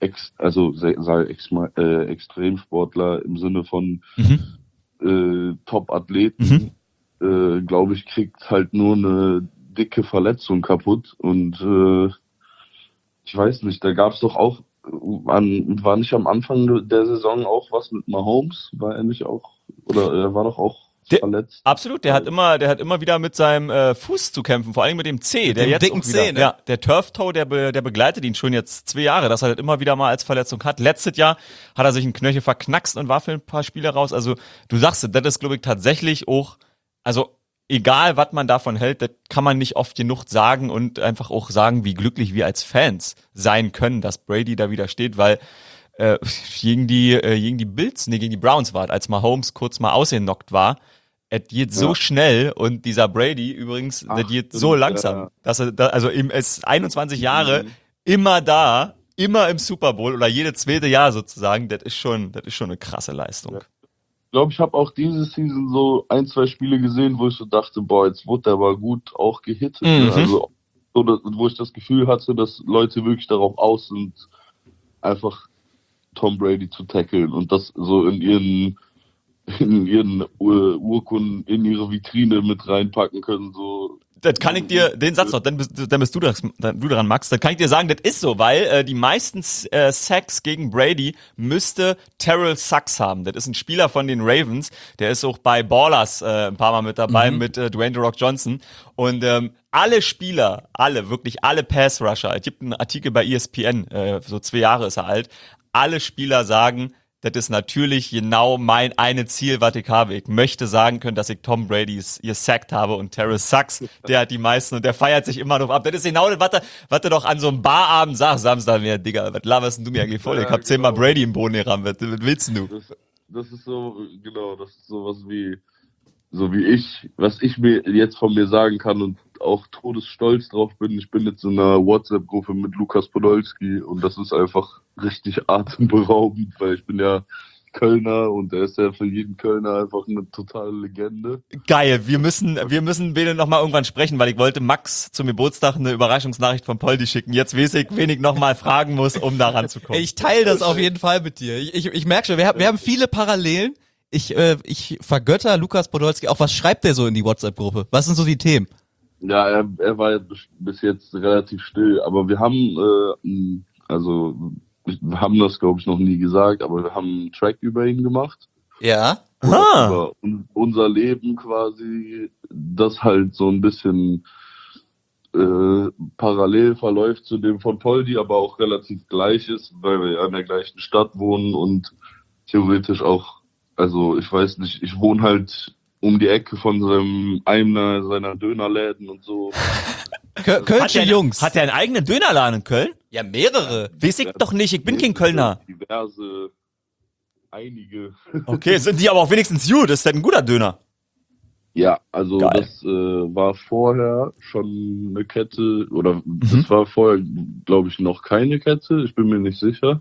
Extremsportler im Sinne von Top-Athleten, glaube ich, kriegt halt nur eine dicke Verletzung kaputt. Und ich weiß nicht, da gab es doch auch, war nicht am Anfang der Saison auch was mit Mahomes? War er nicht auch, oder er war doch auch verletzt? Absolut, der hat immer wieder mit seinem Fuß zu kämpfen, vor allem mit dem C, der dem jetzt dicken auch wieder, C, ne? Ja, der Turf-Toe, der begleitet ihn schon jetzt 2 Jahre, dass er das immer wieder mal als Verletzung hat. Letztes Jahr hat er sich einen Knöchel verknackst und war für ein paar Spiele raus. Also du sagst, das ist, glaube ich, tatsächlich auch, also egal, was man davon hält, das kann man nicht oft genug sagen und einfach auch sagen, wie glücklich wir als Fans sein können, dass Brady da wieder steht, weil gegen die Browns war, als Mahomes kurz mal ausgenockt war, es geht so schnell und dieser Brady übrigens, der geht so langsam, dass er ist 21 Jahre immer da, immer im Super Bowl oder jede 2. Jahr sozusagen, das ist schon eine krasse Leistung. Ja. Ich glaube, ich habe auch diese Season so 1, 2 Spiele gesehen, wo ich so dachte, boah, jetzt wurde der aber gut auch gehittet. Mhm. Also, wo ich das Gefühl hatte, dass Leute wirklich darauf aus sind, einfach Tom Brady zu tackeln und das so in ihren Urkunden, in ihre Vitrine mit reinpacken können, so. Das kann ich dir, den Satz noch, dann bist du dran, Max, dann kann ich dir sagen, das ist so, weil die meisten Sacks gegen Brady müsste Terrell Suggs haben. Das ist ein Spieler von den Ravens, der ist auch bei Ballers ein paar Mal mit dabei, mit Dwayne The Rock Johnson. Und alle Spieler, wirklich alle Pass-Rusher, es gibt einen Artikel bei ESPN, so 2 Jahre ist er alt, alle Spieler sagen, das ist natürlich genau mein eine Ziel, was ich habe. Ich möchte sagen können, dass ich Tom Brady gesackt habe und Terrell Suggs, der hat die meisten und der feiert sich immer noch ab. Das ist genau das, was du doch an so einem Barabend sagst, Samstag, ja, Digga, was laberst denn du mir eigentlich voll? Ich hab 10-mal Brady im Boden gerammt, was willst du? Das ist so, genau, das ist sowas wie, so wie was ich mir jetzt von mir sagen kann und auch todesstolz drauf bin, ich bin jetzt in einer WhatsApp-Gruppe mit Lukas Podolski und das ist einfach richtig atemberaubend, weil ich bin ja Kölner und er ist ja für jeden Kölner einfach eine totale Legende. Geil, wir müssen Bene noch mal irgendwann sprechen, weil ich wollte Max zum Geburtstag eine Überraschungsnachricht von Poldi schicken. Jetzt weiß ich, wen ich noch mal fragen muss, um da ranzukommen. Ich teile das auf jeden Fall mit dir. Ich merke schon, wir haben viele Parallelen. Ich vergötter Lukas Podolski. Auch was schreibt der so in die WhatsApp-Gruppe? Was sind so die Themen? Ja, er war ja bis jetzt relativ still, aber wir haben, wir haben das, glaube ich, noch nie gesagt, aber wir haben einen Track über ihn gemacht. Ja. Über unser Leben quasi, das halt so ein bisschen parallel verläuft zu dem von Poldi, aber auch relativ gleich ist, weil wir ja in der gleichen Stadt wohnen und theoretisch auch, also ich weiß nicht, ich wohne halt um die Ecke von einem seiner Dönerläden und so. Kölsche Jungs. Hat er einen eigenen Dönerladen in Köln? Ja, mehrere. Weiß ich doch nicht, ich bin kein Kölner. Einige. Okay, sind die aber auch wenigstens gut, das ist halt ein guter Döner. Ja, also Geil. das war vorher schon eine Kette, oder das war vorher, glaube ich, noch keine Kette, ich bin mir nicht sicher.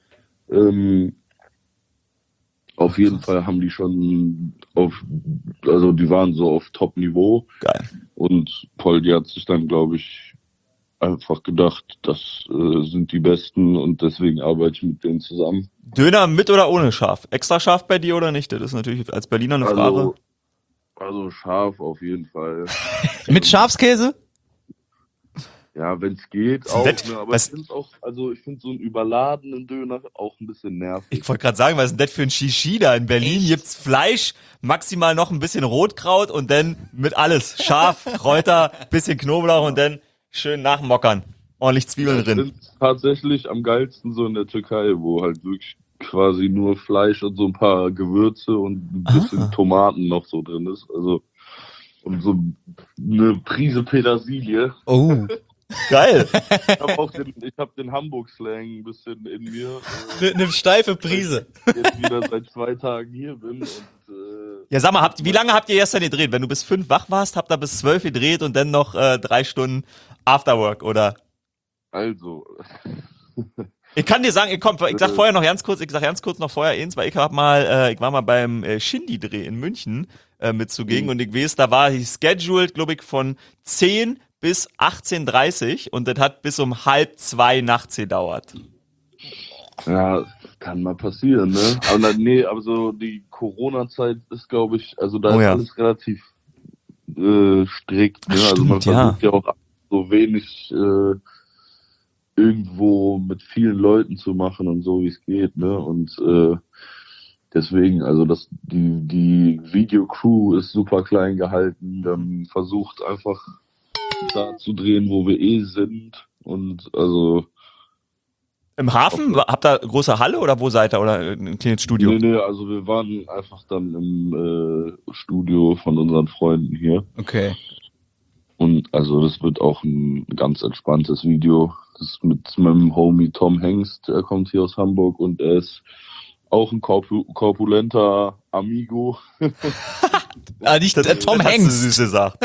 Auf jeden Fall haben die schon die waren so auf Top-Niveau. Geil. Und Poldi hat sich dann, glaube ich, einfach gedacht, das sind die Besten und deswegen arbeite ich mit denen zusammen. Döner mit oder ohne Schaf? Extra scharf bei dir oder nicht? Das ist natürlich als Berliner eine Frage. Also scharf auf jeden Fall. Mit Schafskäse? Ja, wenn es geht auch. Nett. Ne, aber ich finde so einen überladenen Döner auch ein bisschen nervig. Ich wollte gerade sagen, was ist denn das für ein Shishi da? In Berlin gibt's Fleisch, maximal noch ein bisschen Rotkraut und dann mit alles. Scharf, Kräuter, bisschen Knoblauch und dann schön nachmockern. Ordentlich Zwiebeln drin. sind tatsächlich am geilsten so in der Türkei, wo halt wirklich quasi nur Fleisch und so ein paar Gewürze und ein bisschen Tomaten noch so drin ist. Also und so eine Prise Petersilie. Oh. Geil. Ich hab den Hamburg-Slang ein bisschen in mir. Eine steife Prise. Jetzt wieder seit 2 Tagen hier bin und Ja, sag mal, wie lange habt ihr gestern gedreht? Wenn du bis 5 wach warst, habt ihr bis 12 gedreht und dann noch 3 Stunden Afterwork, oder? also Ich kann dir sagen, ich sag vorher noch ganz kurz, noch vorher eins, weil ich war mal beim Shindy-Dreh in München mit zugegen und ich weiß, da war ich scheduled, glaube ich, von 10 bis 18:30 und das hat bis um 1:30 nachts gedauert. ja, kann mal passieren, ne? Aber aber so die Corona-Zeit ist, glaube ich, also da ist alles relativ strikt, ne? Ach, Also man stimmt, versucht ja auch so wenig irgendwo mit vielen Leuten zu machen und so wie es geht, ne? Und deswegen, also die Videocrew ist super klein gehalten, dann versucht einfach da zu drehen, wo wir sind und also Im Hafen? Habt ihr große Halle oder wo seid ihr? Oder ein kleines Studio? Nee, also wir waren einfach dann im Studio von unseren Freunden hier. Okay. Und also das wird auch ein ganz entspanntes Video. Das ist mit meinem Homie Tom Hengst, der kommt hier aus Hamburg und er ist auch ein korpulenter Amigo. Nicht Tom Das hast du Hanks. süß gesagt.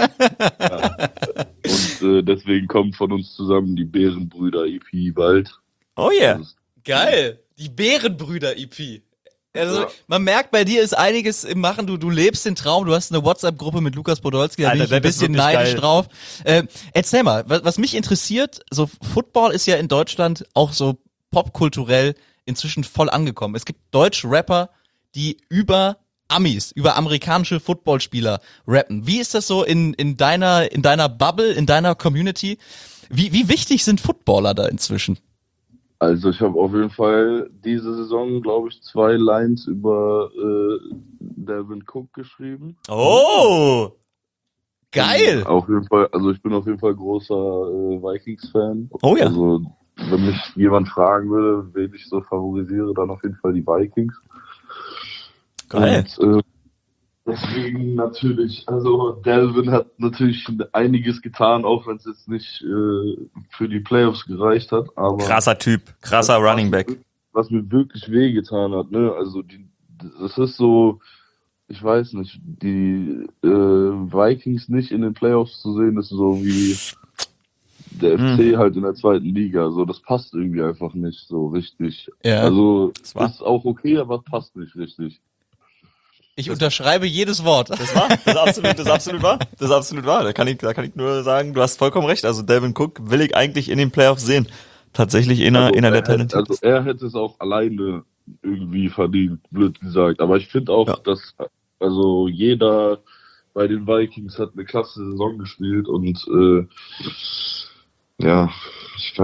Und deswegen kommt von uns zusammen die Bärenbrüder EP bald. Oh yeah. Geil. Die Bärenbrüder-EP. Also, man merkt, bei dir ist einiges im Machen. Du lebst den Traum. Du hast eine WhatsApp-Gruppe mit Lukas Podolski. Da bin Alter, ich ein das ist bisschen wirklich neidisch geil. drauf. Erzähl mal, was mich interessiert, so Football ist ja in Deutschland auch so popkulturell inzwischen voll angekommen. Es gibt deutsche Rapper, die über Amis, über amerikanische Footballspieler rappen. Wie ist das so in deiner Bubble, in deiner Community? Wie wichtig sind Footballer da inzwischen? Also ich habe auf jeden Fall diese Saison, glaube ich, 2 Lines über Dalvin Cook geschrieben. Oh! Geil! Auf jeden Fall, also ich bin auf jeden Fall großer Vikings-Fan. Oh ja. Also wenn mich jemand fragen würde, wen ich so favorisiere, dann auf jeden Fall die Vikings. Geil. Und deswegen natürlich, also Dalvin hat natürlich einiges getan, auch wenn es jetzt nicht für die Playoffs gereicht hat. Aber Krasser Typ, krasser Running Back. Was mir wirklich wehgetan hat, ne? Also das ist so, ich weiß nicht, die Vikings nicht in den Playoffs zu sehen, ist so wie der FC halt in der zweiten Liga. So, das passt irgendwie einfach nicht so richtig. Ja. Also ist auch okay, aber passt nicht richtig. Ich unterschreibe jedes Wort. Das ist absolut wahr. Das ist absolut wahr. Da kann ich nur sagen, du hast vollkommen recht. Also Dalvin Cook will ich eigentlich in den Playoffs sehen. Tatsächlich einer der Talente. Also er hätte es auch alleine irgendwie verdient, blöd gesagt. Aber ich finde auch, dass also jeder bei den Vikings hat eine klasse Saison gespielt und ich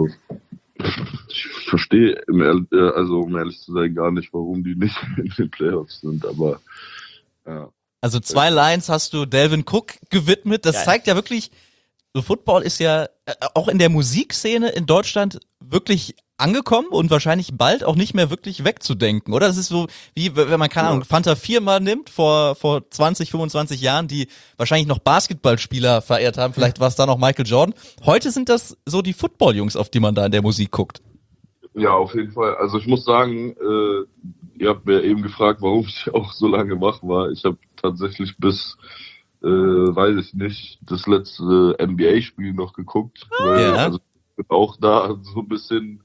verstehe, um ehrlich zu sein, gar nicht, warum die nicht in den Playoffs sind, aber ja. Also 2 Lines hast du Dalvin Cook gewidmet. Das zeigt ja wirklich, so Football ist ja auch in der Musikszene in Deutschland wirklich angekommen und wahrscheinlich bald auch nicht mehr wirklich wegzudenken, oder? Das ist so, wie wenn man, keine Ahnung, Fanta 4 mal nimmt, vor 20, 25 Jahren, die wahrscheinlich noch Basketballspieler verehrt haben, vielleicht war es da noch Michael Jordan. Heute sind das so die Football-Jungs, auf die man da in der Musik guckt. Ja, auf jeden Fall. Also ich muss sagen, ihr habt mir eben gefragt, warum ich auch so lange wach war. Ich habe tatsächlich bis, weiß ich nicht, das letzte NBA-Spiel noch geguckt. Weil, also ich bin auch da so ein bisschen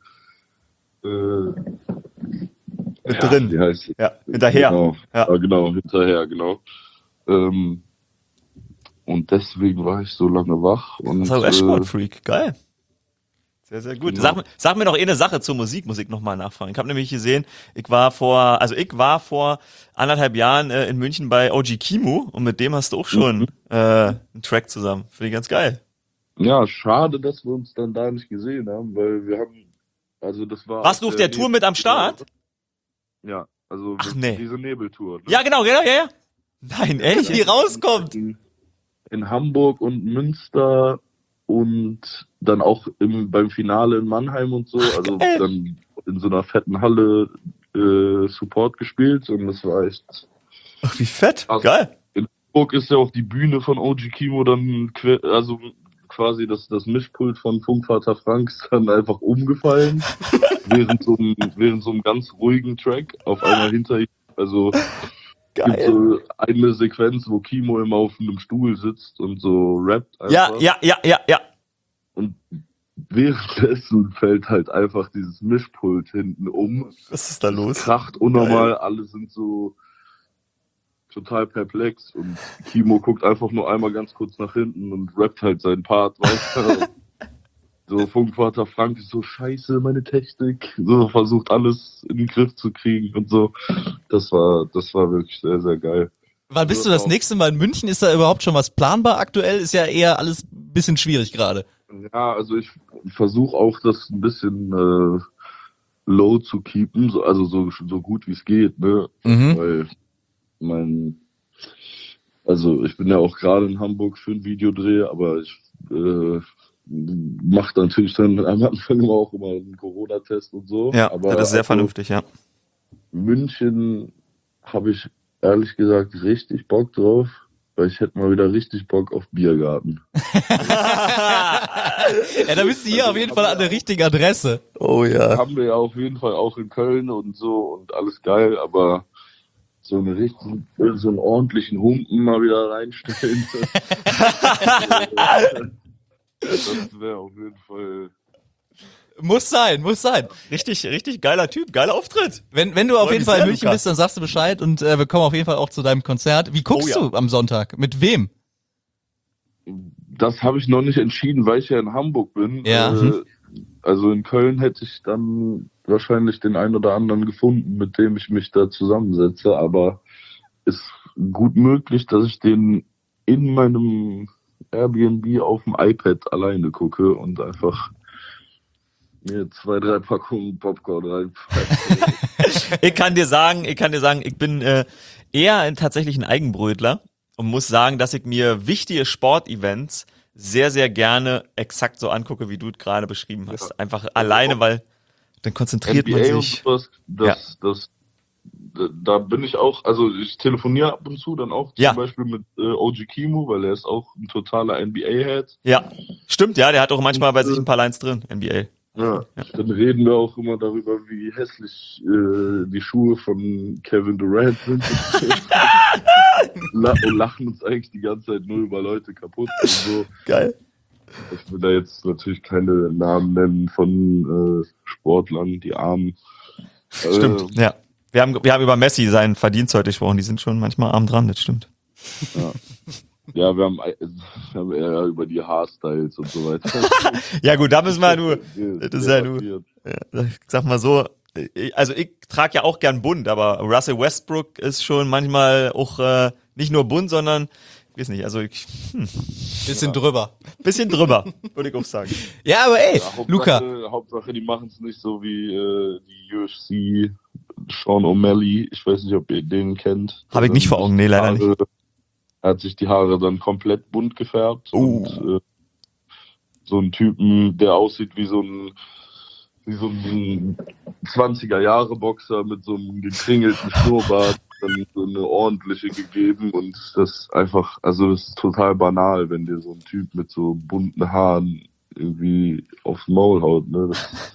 drin. Wie heißt es? Ja, hinterher. Genau, hinterher, genau. Und deswegen war ich so lange wach. Und, das ist ein Sportfreak, geil. Sehr, sehr gut. Genau. Sag mir noch eine Sache zur Musik nochmal nachfragen. Ich habe nämlich gesehen, ich war vor 1,5 Jahren in München bei OG Kimo und mit dem hast du auch schon einen Track zusammen. Finde ich ganz geil. Ja, schade, dass wir uns dann da nicht gesehen haben, weil wir haben, also das war... Warst du auf der Tour mit am Start? Ja, also nee. Diese Nebeltour. Ne? Ja, genau, ja. Nein, echt? Die rauskommt. In Hamburg und Münster und dann auch beim Finale in Mannheim und so, also dann in so einer fetten Halle Support gespielt und das war echt... Ach, wie fett, also, geil. In Hamburg ist ja auch die Bühne von OG Kimo dann, also quasi das Mischpult von Funkvater Franks dann einfach umgefallen, während so einem ganz ruhigen Track auf einmal hinter ihm, also gibt so eine Sequenz, wo Kimo immer auf einem Stuhl sitzt und so rappt einfach. Ja. Und währenddessen fällt halt einfach dieses Mischpult hinten um. Was ist da los? Kracht unnormal, alle sind so total perplex und Kimo guckt einfach nur einmal ganz kurz nach hinten und rappt halt seinen Part weiter. So Funkvater Frank ist so, scheiße, meine Technik. So versucht alles in den Griff zu kriegen und so. Das war wirklich sehr, sehr geil. Wann bist du das nächste Mal in München? Ist da überhaupt schon was planbar aktuell? Ist ja eher alles ein bisschen schwierig gerade. Ja, also ich versuche auch das ein bisschen low zu keepen, also so gut wie es geht, ne? Weil ich bin ja auch gerade in Hamburg für ein Videodreh, aber ich mache natürlich dann am Anfang auch immer einen Corona-Test und so. Ja, aber das ist sehr vernünftig, ja. München habe ich ehrlich gesagt richtig Bock drauf, weil ich hätte mal wieder richtig Bock auf Biergarten. Ja, da bist du hier auf jeden Fall an der richtigen Adresse. Oh ja. Haben wir ja auf jeden Fall auch in Köln und so und alles geil, aber so einen ordentlichen Humpen mal wieder reinstellen. Das wäre auf jeden Fall... Muss sein. Richtig geiler Typ, geiler Auftritt. Wenn du auf jeden Fall in München bist, dann sagst du Bescheid und wir kommen auf jeden Fall auch zu deinem Konzert. Wie guckst du am Sonntag? Mit wem? Das habe ich noch nicht entschieden, weil ich ja in Hamburg bin. Ja. Also in Köln hätte ich dann wahrscheinlich den einen oder anderen gefunden, mit dem ich mich da zusammensetze, aber ist gut möglich, dass ich den in meinem Airbnb auf dem iPad alleine gucke und einfach mir 2, 3 Packungen Popcorn reinpfeife. Ich kann dir sagen, ich bin eher tatsächlich ein Eigenbrötler und muss sagen, dass ich mir wichtige Sportevents sehr, sehr gerne exakt so angucke, wie du es gerade beschrieben hast. Ja. Einfach alleine, weil dann konzentriert NBA man sich. Und sowas, da bin ich auch, also ich telefoniere ab und zu dann auch zum Beispiel mit OG Kimo, weil er ist auch ein totaler NBA-Head. Ja, stimmt, ja, der hat auch manchmal bei sich ein paar Lines drin, NBA. Ja, dann reden wir auch immer darüber, wie hässlich die Schuhe von Kevin Durant sind. und lachen uns eigentlich die ganze Zeit nur über Leute kaputt und so. Geil. Ich will da jetzt natürlich keine Namen nennen von Sportlern, die Armen. Stimmt, ja. Wir haben über Messi seinen Verdienst heute gesprochen, die sind schon manchmal arm dran, das stimmt. Ja, wir haben eher über die Haarstyles und so weiter. Ja gut, da müssen wir nur, das ist ja nur, ja, ich sag mal so, also ich trage ja auch gern bunt, aber Russell Westbrook ist schon manchmal auch nicht nur bunt, sondern ich weiß nicht, also Bisschen drüber. Bisschen drüber, würde ich auch sagen. Ja, aber ey, Ja, Luca. Hauptsache, die machen es nicht so wie die UFC, Sean O'Malley. Ich weiß nicht, ob ihr den kennt. Habe ich nicht vor Augen, nee, leider nicht. Er hat sich die Haare dann komplett bunt gefärbt. Und so einen Typen, der aussieht wie so ein 20er-Jahre-Boxer mit so einem gekringelten Schnurrbart, dann so eine ordentliche gegeben und das einfach, also das ist total banal, wenn dir so ein Typ mit so bunten Haaren irgendwie aufs Maul haut, ne?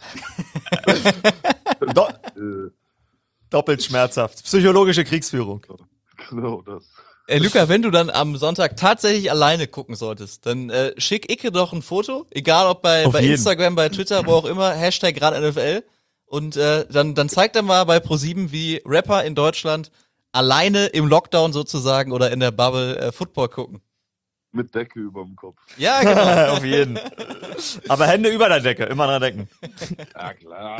Doppelt schmerzhaft. Psychologische Kriegsführung. Genau das. Luca, wenn du dann am Sonntag tatsächlich alleine gucken solltest, dann schick Icke doch ein Foto, egal ob bei Instagram, bei Twitter, wo auch immer, Hashtag #RadNFL und dann zeigt er mal bei ProSieben, wie Rapper in Deutschland alleine im Lockdown sozusagen oder in der Bubble Football gucken. Mit Decke überm Kopf. Ja, genau. Auf jeden. Aber Hände über der Decke, immer dran denken. Ja, klar.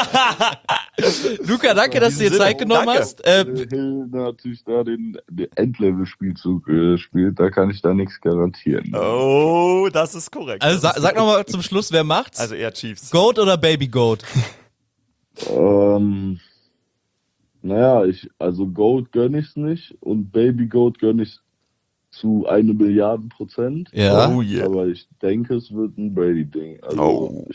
Luca, danke, dass du dir Zeit genommen hast. Hill natürlich da den Endlevel-Spielzug spielt, da kann ich da nichts garantieren. Oh, das ist korrekt. Also sag nochmal zum Schluss, wer macht's? Also eher Chiefs. Goat oder Baby Goat? Naja, also Goat gönn ich's nicht und Baby Goat gönn ich zu 1 Milliarden%. Ja. Oh yeah. Aber ich denke, es wird ein Brady-Ding. Also,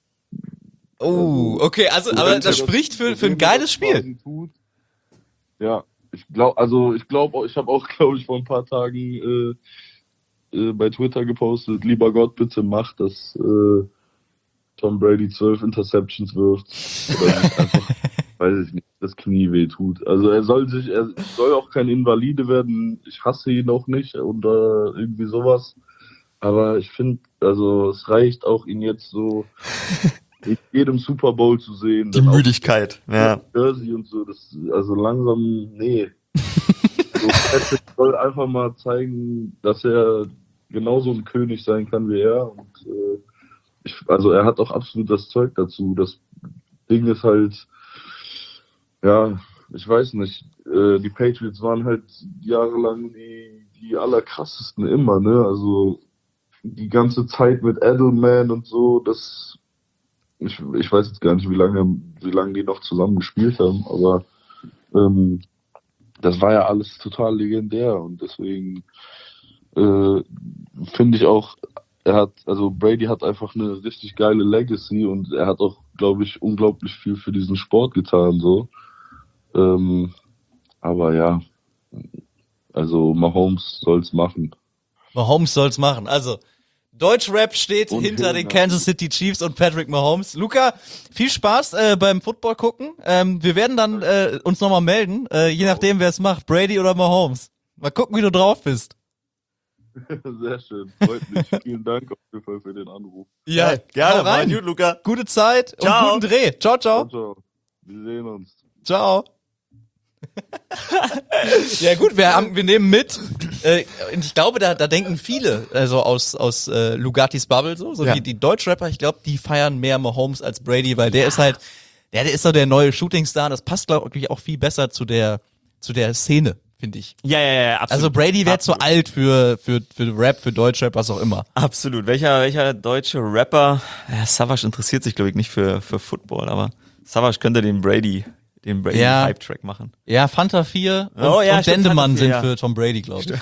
Okay, also aber das spricht für ein geiles Spiel. Ja, ich glaube auch, ich habe auch, glaube ich, vor ein paar Tagen bei Twitter gepostet, lieber Gott, bitte mach, dass Tom Brady 12 Interceptions wirft. Oder nicht einfach, weiß ich nicht, das Knie weh tut. Also er soll auch kein Invalide werden. Ich hasse ihn auch nicht oder irgendwie sowas. Aber ich finde, also es reicht auch, ihn jetzt so in jedem Super Bowl zu sehen. Die Müdigkeit, ja. Jersey und so, also langsam, nee. So, Patrick soll einfach mal zeigen, dass er genauso ein König sein kann wie er. Und also er hat auch absolut das Zeug dazu. Das Ding ist halt, ja, ich weiß nicht, die Patriots waren halt jahrelang die allerkrassesten immer, ne? Also die ganze Zeit mit Edelman und so, ich weiß jetzt gar nicht, wie lange die noch zusammen gespielt haben, aber das war ja alles total legendär und deswegen finde ich auch, Brady hat einfach eine richtig geile Legacy und er hat auch, glaube ich, unglaublich viel für diesen Sport getan, so. Aber ja, also Mahomes soll's machen. Mahomes soll's machen. Also Deutschrap steht Und hinter den Hill, Kansas City Chiefs und Patrick Mahomes. Luca, viel Spaß beim Football gucken. Wir werden dann uns nochmal melden, je nachdem wer es macht, Brady oder Mahomes. Mal gucken, wie du drauf bist. Sehr schön, freut mich. Vielen Dank auf jeden Fall für den Anruf. Ja, Gerne, hau rein. gut, Luca. Gute Zeit Ciao. und guten Dreh. Ciao, ciao. Ciao. Wir sehen uns. Ciao. Ja gut, wir nehmen mit. Und ich glaube, da denken viele, also aus Lugattis Bubble so Ja. die Deutschrapper, ich glaube, die feiern mehr Mahomes als Brady, weil der ist halt, der ist so der neue Shootingstar. Das passt, glaube ich, auch viel besser zu der Szene, finde ich. Ja, absolut. Also Brady wäre zu Absolut. alt für Rap, für Deutschrap, was auch immer. Absolut. Welcher deutsche Rapper? Ja, Savage interessiert sich, glaube ich, nicht für Football, aber Savage könnte den Brady Ja. Hype-Track machen. Ja, Fanta 4 und, Oh ja, und stimmt, Dendemann Fanta 4, sind ja. für Tom Brady, glaube ich.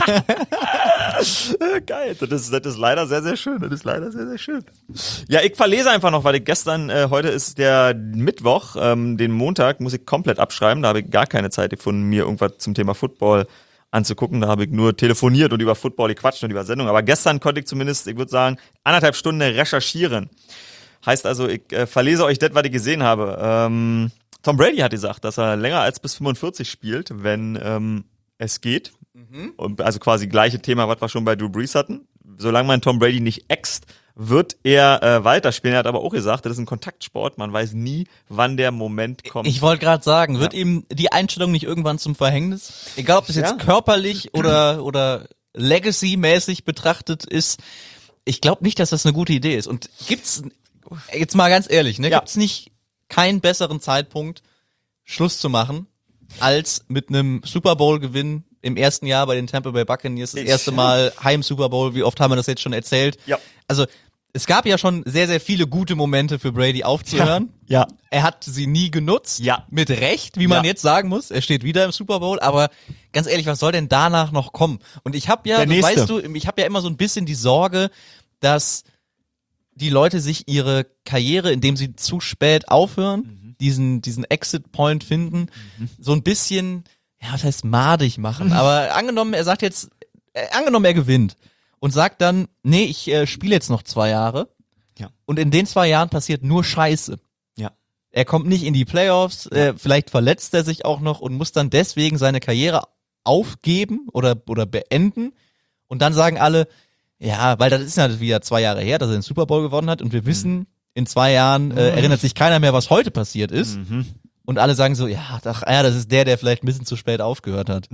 Geil, das ist leider sehr, sehr schön. Das ist leider sehr, sehr schön. Ja, ich verlese einfach noch, weil ich heute ist der Mittwoch, den Montag muss ich komplett abschreiben. Da habe ich gar keine Zeit gefunden, mir irgendwas zum Thema Football anzugucken. Da habe ich nur telefoniert und über Football gequatscht und über Sendung. Aber gestern konnte ich zumindest, ich würde sagen, 1,5 Stunden recherchieren. Heißt also, ich verlese euch das, was ich gesehen habe. Tom Brady hat gesagt, dass er länger als bis 45 spielt, wenn es geht. Und also quasi gleiche Thema, was wir schon bei Drew Brees hatten. Solange man Tom Brady nicht äxt, wird er weiterspielen. Er hat aber auch gesagt, das ist ein Kontaktsport. Man weiß nie, wann der Moment kommt. Ich wollte gerade sagen, wird ihm die Einstellung nicht irgendwann zum Verhängnis? Egal, ob das jetzt körperlich oder Legacy-mäßig betrachtet ist. Ich glaube nicht, dass das eine gute Idee ist. Und gibt's, jetzt mal ganz ehrlich, ne, gibt's nicht keinen besseren Zeitpunkt, Schluss zu machen, als mit einem Super Bowl-Gewinn im ersten Jahr bei den Tampa Bay Buccaneers, das erste Mal Heim Super Bowl. Wie oft haben wir das jetzt schon erzählt? Ja. Also, es gab ja schon sehr, sehr viele gute Momente für Brady aufzuhören. Ja. Er hat sie nie genutzt. Ja. Mit Recht, wie man jetzt sagen muss. Er steht wieder im Super Bowl. Aber ganz ehrlich, was soll denn danach noch kommen? Und ich habe ja, weißt du, ich habe ja immer so ein bisschen die Sorge, dass die Leute sich ihre Karriere, indem sie zu spät aufhören, diesen Exit-Point finden, so ein bisschen, ja, was heißt madig machen. Aber angenommen, er gewinnt. Und sagt dann, nee, ich spiele jetzt noch 2 Jahre. Ja. Und in den 2 Jahren passiert nur Scheiße. Ja. Er kommt nicht in die Playoffs, vielleicht verletzt er sich auch noch und muss dann deswegen seine Karriere aufgeben oder beenden. Und dann sagen alle, ja, weil das ist ja wieder 2 Jahre her, dass er den Super Bowl gewonnen hat. Und wir wissen, in 2 Jahren erinnert sich keiner mehr, was heute passiert ist. Und alle sagen so, das ist der vielleicht ein bisschen zu spät aufgehört hat.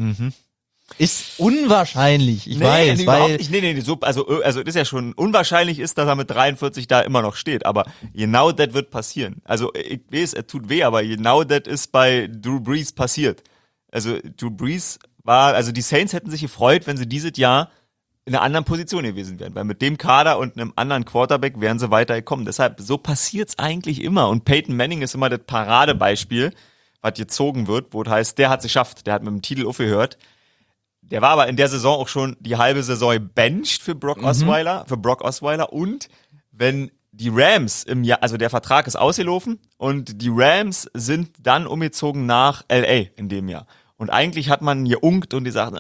Ist unwahrscheinlich, ich weiß, weil... Also das ist ja schon unwahrscheinlich ist, dass er mit 43 da immer noch steht, aber genau das wird passieren. Also ich weiß, es tut weh, aber genau das ist bei Drew Brees passiert. Also Drew Brees also die Saints hätten sich gefreut, wenn sie dieses Jahr in einer anderen Position gewesen wären, weil mit dem Kader und einem anderen Quarterback wären sie weitergekommen. Deshalb, so passiert's eigentlich immer und Peyton Manning ist immer das Paradebeispiel, was gezogen wird, wo es heißt, der hat's geschafft, der hat mit dem Titel aufgehört. Der war aber in der Saison auch schon die halbe Saison benched für Brock Osweiler und wenn die Rams im Jahr, also der Vertrag ist ausgelaufen und die Rams sind dann umgezogen nach LA in dem Jahr. Und eigentlich hat man geunkt und gesagt,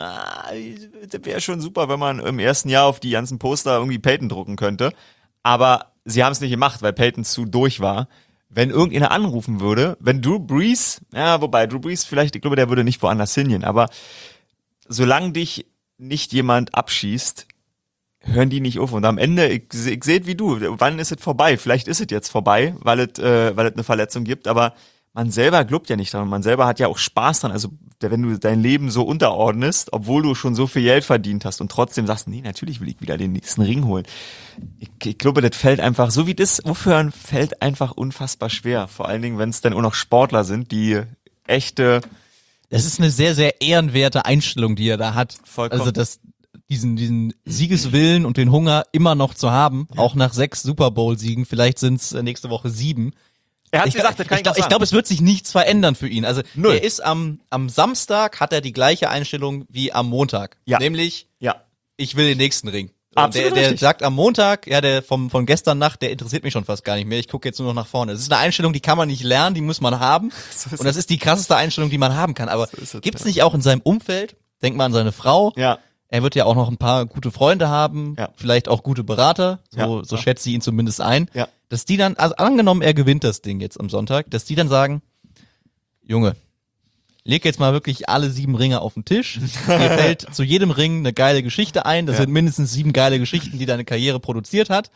das wäre schon super, wenn man im ersten Jahr auf die ganzen Poster irgendwie Peyton drucken könnte. Aber sie haben es nicht gemacht, weil Peyton zu durch war. Wenn irgendjemand anrufen würde, wenn Drew Brees, Drew Brees vielleicht, ich glaube, der würde nicht woanders hingehen, aber solange dich nicht jemand abschießt, hören die nicht auf. Und am Ende, ich sehe wie du, wann ist es vorbei? Vielleicht ist es jetzt vorbei, weil es eine Verletzung gibt, aber man selber glaubt ja nicht dran. Man selber hat ja auch Spaß dran. Also wenn du dein Leben so unterordnest, obwohl du schon so viel Geld verdient hast und trotzdem sagst, nee, natürlich will ich wieder den nächsten Ring holen. Ich glaube, das fällt einfach, so wie das aufhören, fällt einfach unfassbar schwer. Vor allen Dingen, wenn es dann auch noch Sportler sind, die echte... Das ist eine sehr, sehr ehrenwerte Einstellung, die er da hat. Vollkommen. Also diesen Siegeswillen und den Hunger immer noch zu haben, auch nach 6 Super Bowl-Siegen, vielleicht sind es nächste Woche 7. Er hat gesagt, das kann ich Ich glaube, es wird sich nichts verändern für ihn. Also Null. er ist am Samstag, hat er die gleiche Einstellung wie am Montag. Ja. Nämlich, ich will den nächsten Ring. Absolut Der richtig. sagt am Montag, der von gestern Nacht, der interessiert mich schon fast gar nicht mehr. Ich gucke jetzt nur noch nach vorne. Das ist eine Einstellung, die kann man nicht lernen, die muss man haben. Und das ist die krasseste Einstellung, die man haben kann. Aber gibt's nicht auch in seinem Umfeld, denk mal an seine Frau, er wird ja auch noch ein paar gute Freunde haben, vielleicht auch gute Berater, so schätzt sie ihn zumindest ein, dass die dann, also angenommen, er gewinnt das Ding jetzt am Sonntag, dass die dann sagen, Junge, leg jetzt mal wirklich alle 7 Ringe auf den Tisch. Dir fällt zu jedem Ring eine geile Geschichte ein. Das sind mindestens 7 geile Geschichten, die deine Karriere produziert hat.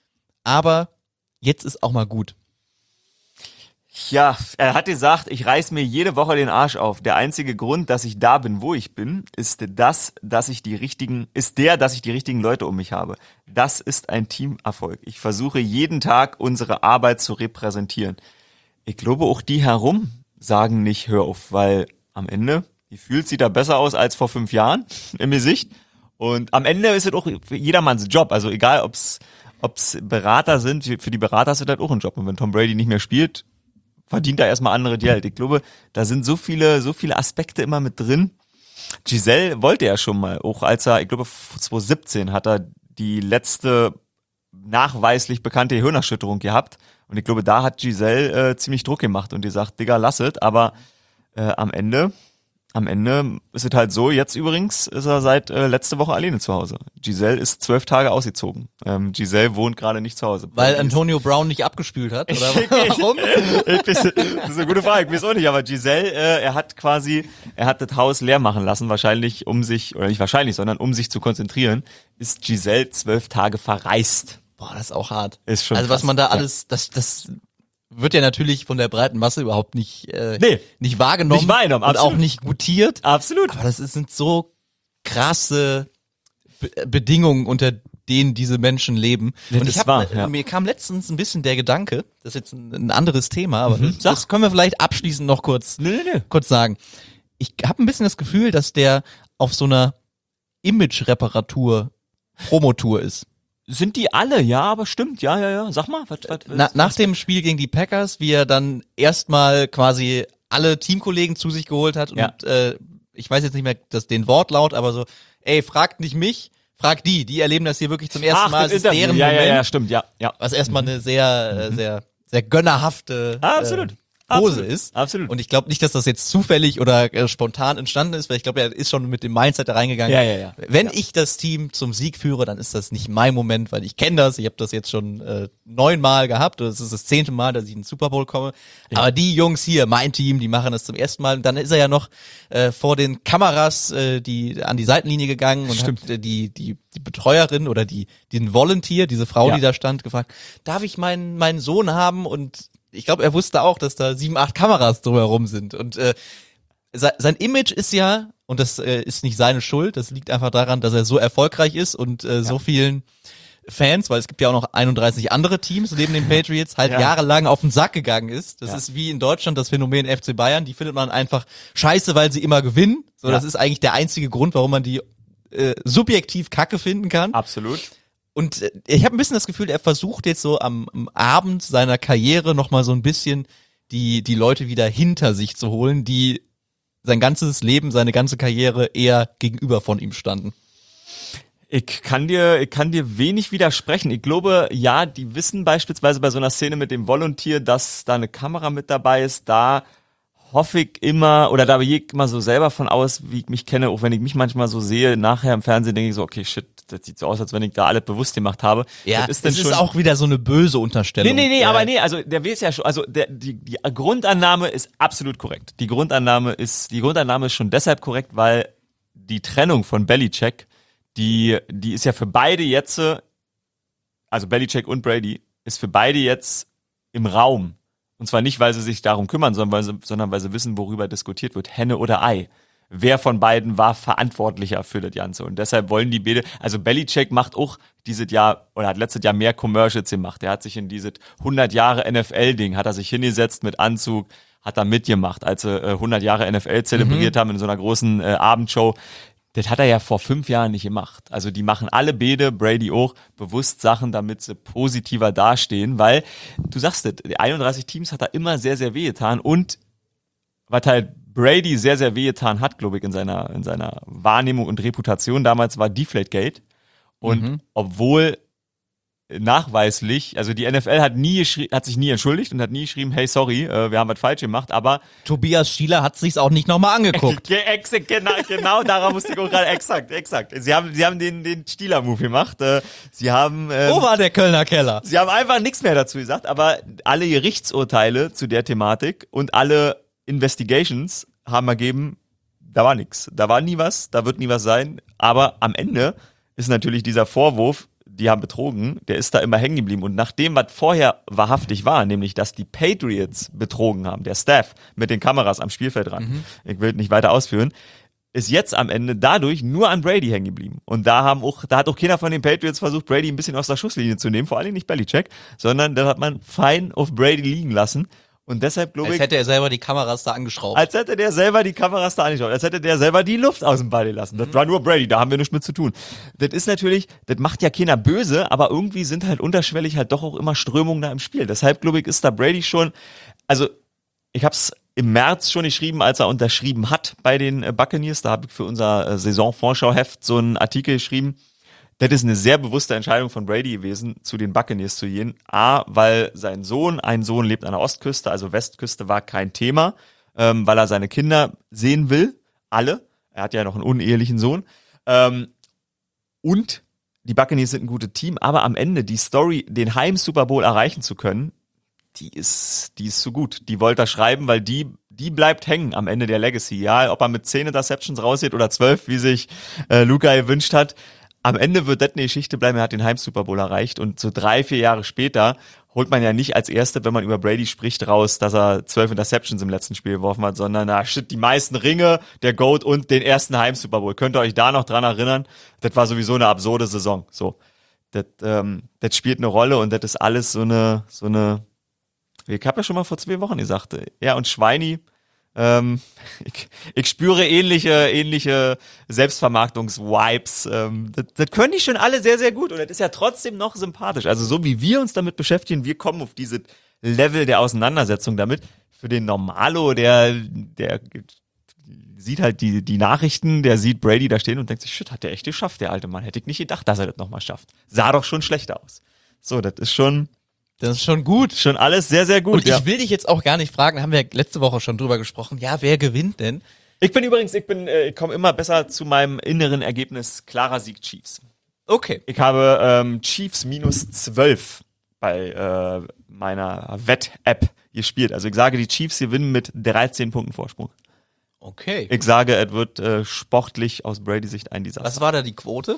Aber jetzt ist auch mal gut. Ja, er hat gesagt, ich reiß mir jede Woche den Arsch auf. Der einzige Grund, dass ich da bin, wo ich bin, ist dass ich die richtigen Leute um mich habe. Das ist ein Teamerfolg. Ich versuche jeden Tag unsere Arbeit zu repräsentieren. Ich glaube, auch die herum sagen nicht, hör auf, weil am Ende, die fühlt sich da besser aus als vor 5 Jahren im Gesicht. Und am Ende ist es auch jedermanns Job. Also egal, ob's Berater sind, für die Berater ist es halt auch ein Job. Und wenn Tom Brady nicht mehr spielt, verdient er erstmal andere Geld. Ich glaube, da sind so viele Aspekte immer mit drin. Giselle wollte ja schon mal, auch als er, ich glaube 2017 hat er die letzte nachweislich bekannte Hirnerschütterung gehabt. Und ich glaube, da hat Giselle ziemlich Druck gemacht und die sagt, Digga, lass es. Aber am Ende am Ende ist es halt so, jetzt übrigens ist er seit letzte Woche alleine zu Hause. Giselle ist 12 Tage ausgezogen. Giselle wohnt gerade nicht zu Hause. Weil Antonio Brown nicht abgespült hat, oder warum? Das ist eine gute Frage, ich weiß auch nicht, aber Giselle, er hat das Haus leer machen lassen, wahrscheinlich um sich zu konzentrieren, ist Giselle 12 Tage verreist. Boah, das ist auch hart. Ist schon also krass. was man da alles, das wird ja natürlich von der breiten Masse überhaupt nicht wahrgenommen, Nicht wahrgenommen, und absolut. auch nicht gutiert. Absolut. Aber sind so krasse Bedingungen, unter denen diese Menschen leben. Ja, Und das mir kam letztens ein bisschen der Gedanke, das ist jetzt ein anderes Thema, aber das können wir vielleicht abschließend noch kurz sagen. Ich habe ein bisschen das Gefühl, dass der auf so einer Image-Reparatur Promotour ist. Sind die alle? Ja, aber stimmt. Ja. Sag mal. Nach dem Spiel gegen die Packers, wie er dann erstmal quasi alle Teamkollegen zu sich geholt hat und ich weiß jetzt nicht mehr den Wortlaut, aber so, ey, fragt nicht mich, fragt die erleben das hier wirklich zum ersten Mal. Das ist deren Moment. Ja, stimmt, ja. Was erstmal eine sehr, sehr gönnerhafte absolut. Pose ist. Absolut. Und ich glaube nicht, dass das jetzt zufällig oder spontan entstanden ist, weil ich glaube, er ist schon mit dem Mindset da reingegangen. Ja. Wenn ich das Team zum Sieg führe, dann ist das nicht mein Moment, weil ich kenne das. Ich habe das jetzt schon 9-mal gehabt. Das ist das 10. Mal, dass ich in den Super Bowl komme. Ja. Aber die Jungs hier, mein Team, die machen das zum ersten Mal. Und dann ist er ja noch vor den Kameras die an die Seitenlinie gegangen und hat die Betreuerin oder den Volunteer, diese Frau, die da stand, gefragt, darf ich meinen Sohn haben? Und ich glaube, er wusste auch, dass da 7, 8 Kameras drumherum sind. Und sein Image ist ja, und das ist nicht seine Schuld, das liegt einfach daran, dass er so erfolgreich ist und so vielen Fans, weil es gibt ja auch noch 31 andere Teams neben den Patriots, jahrelang auf den Sack gegangen ist. Das ist wie in Deutschland das Phänomen FC Bayern, die findet man einfach scheiße, weil sie immer gewinnen. So, das ist eigentlich der einzige Grund, warum man die subjektiv Kacke finden kann. Absolut. Und ich habe ein bisschen das Gefühl, er versucht jetzt so am Abend seiner Karriere nochmal so ein bisschen die Leute wieder hinter sich zu holen, die sein ganzes Leben, seine ganze Karriere eher gegenüber von ihm standen. Ich kann dir wenig widersprechen. Ich glaube, ja, die wissen beispielsweise bei so einer Szene mit dem Volunteer, dass da eine Kamera mit dabei ist. Da hoffe ich immer, oder da gehe ich immer so selber von aus, wie ich mich kenne, auch wenn ich mich manchmal so sehe, nachher im Fernsehen denke ich so, okay, shit, das sieht so aus, als wenn ich da alles bewusst gemacht habe. Ja, das ist auch wieder so eine böse Unterstellung. Nee, also der weiß ja schon, also die Grundannahme ist absolut korrekt. Die Grundannahme ist schon deshalb korrekt, weil die Trennung von Belichick, die ist ja für beide jetzt, also Belichick und Brady, ist für beide jetzt im Raum. Und zwar nicht, weil sie sich darum kümmern, sondern weil sie wissen, worüber diskutiert wird, Henne oder Ei. Wer von beiden war verantwortlicher für das Ganze? Und deshalb wollen die beide, also Belichick macht auch dieses Jahr, oder hat letztes Jahr mehr Commercials gemacht. Er hat sich in dieses 100 Jahre NFL-Ding, hat er sich hingesetzt mit Anzug, hat da mitgemacht, als sie 100 Jahre NFL zelebriert haben in so einer großen Abendshow. Das hat er ja vor 5 Jahren nicht gemacht. Also die machen alle beide, Brady auch, bewusst Sachen, damit sie positiver dastehen, weil, du sagst es, 31 Teams hat er immer sehr, sehr wehgetan und was halt Brady sehr, sehr wehgetan hat, glaube ich, in seiner Wahrnehmung und Reputation damals war Deflategate. Und obwohl nachweislich, also die NFL hat sich nie entschuldigt und hat nie geschrieben, hey, sorry, wir haben was falsch gemacht, aber Tobias Schieler hat sich's auch nicht nochmal angeguckt. Genau, daran musste ich auch gerade, exakt. Sie haben den Stieler-Move gemacht. Sie haben Wo war der Kölner Keller? Sie haben einfach nichts mehr dazu gesagt, aber alle Gerichtsurteile zu der Thematik und alle Investigations haben ergeben, da war nichts. Da war nie was, da wird nie was sein, aber am Ende ist natürlich dieser Vorwurf, die haben betrogen, der ist da immer hängen geblieben. Und nach dem, was vorher wahrhaftig war, nämlich, dass die Patriots betrogen haben, der Staff mit den Kameras am Spielfeld ran, ich will nicht weiter ausführen, ist jetzt am Ende dadurch nur an Brady hängen geblieben. Und da hat auch keiner von den Patriots versucht, Brady ein bisschen aus der Schusslinie zu nehmen, vor allem nicht Belichick, sondern das hat man fein auf Brady liegen lassen. Und deshalb glaube ich. Als hätte er selber die Kameras da angeschraubt. Als hätte der selber die Kameras da angeschraubt. Als hätte der selber die Luft aus dem Ball gelassen. Das war nur Brady, da haben wir nichts mit zu tun. Das ist natürlich, das macht ja keiner böse, aber irgendwie sind halt unterschwellig halt doch auch immer Strömungen da im Spiel. Deshalb glaube ich, ist da Brady schon, also ich hab's im März schon geschrieben, als er unterschrieben hat bei den Buccaneers. Da habe ich für unser Saisonvorschauheft so einen Artikel geschrieben. Das ist eine sehr bewusste Entscheidung von Brady gewesen, zu den Buccaneers zu gehen. A, weil ein Sohn lebt an der Ostküste, also Westküste war kein Thema, weil er seine Kinder sehen will. alle. Er hat ja noch einen unehelichen Sohn. Und die Buccaneers sind ein gutes Team, aber am Ende die Story, den Heim-Super Bowl erreichen zu können, die ist so gut. Die wollte er schreiben, weil die bleibt hängen am Ende der Legacy. Ja, ob er mit 10 Interceptions rausgeht oder 12, wie sich Luka gewünscht hat. Am Ende wird das eine Geschichte bleiben, er hat den Heim-Super Bowl erreicht und so 3-4 Jahre später holt man ja nicht als Erste, wenn man über Brady spricht, raus, dass er 12 Interceptions im letzten Spiel geworfen hat, sondern die meisten Ringe, der GOAT und den ersten Heim-Super Bowl. Könnt ihr euch da noch dran erinnern? Das war sowieso eine absurde Saison. So, das spielt eine Rolle und das ist alles so eine, ich habe ja schon mal vor 2 Wochen gesagt, er und Schweini, ich spüre ähnliche Selbstvermarktungs-Vibes. Das können die schon alle sehr, sehr gut und das ist ja trotzdem noch sympathisch. Also so wie wir uns damit beschäftigen, wir kommen auf diese Level der Auseinandersetzung damit. Für den Normalo, der sieht halt die Nachrichten, der sieht Brady da stehen und denkt sich, shit, hat der echt geschafft, der alte Mann. Hätte ich nicht gedacht, dass er das nochmal schafft. Sah doch schon schlechter aus. So, das ist schon gut. Schon alles sehr, sehr gut. Und ich will dich jetzt auch gar nicht fragen, haben wir letzte Woche schon drüber gesprochen, ja, wer gewinnt denn? Ich komme immer besser zu meinem inneren Ergebnis, klarer Sieg Chiefs. Okay. Ich habe Chiefs -12 bei meiner Wett-App gespielt. Also ich sage, die Chiefs gewinnen mit 13 Punkten Vorsprung. Okay. Ich sage, es wird sportlich aus Brady-Sicht ein Desaster. Was war da die Quote?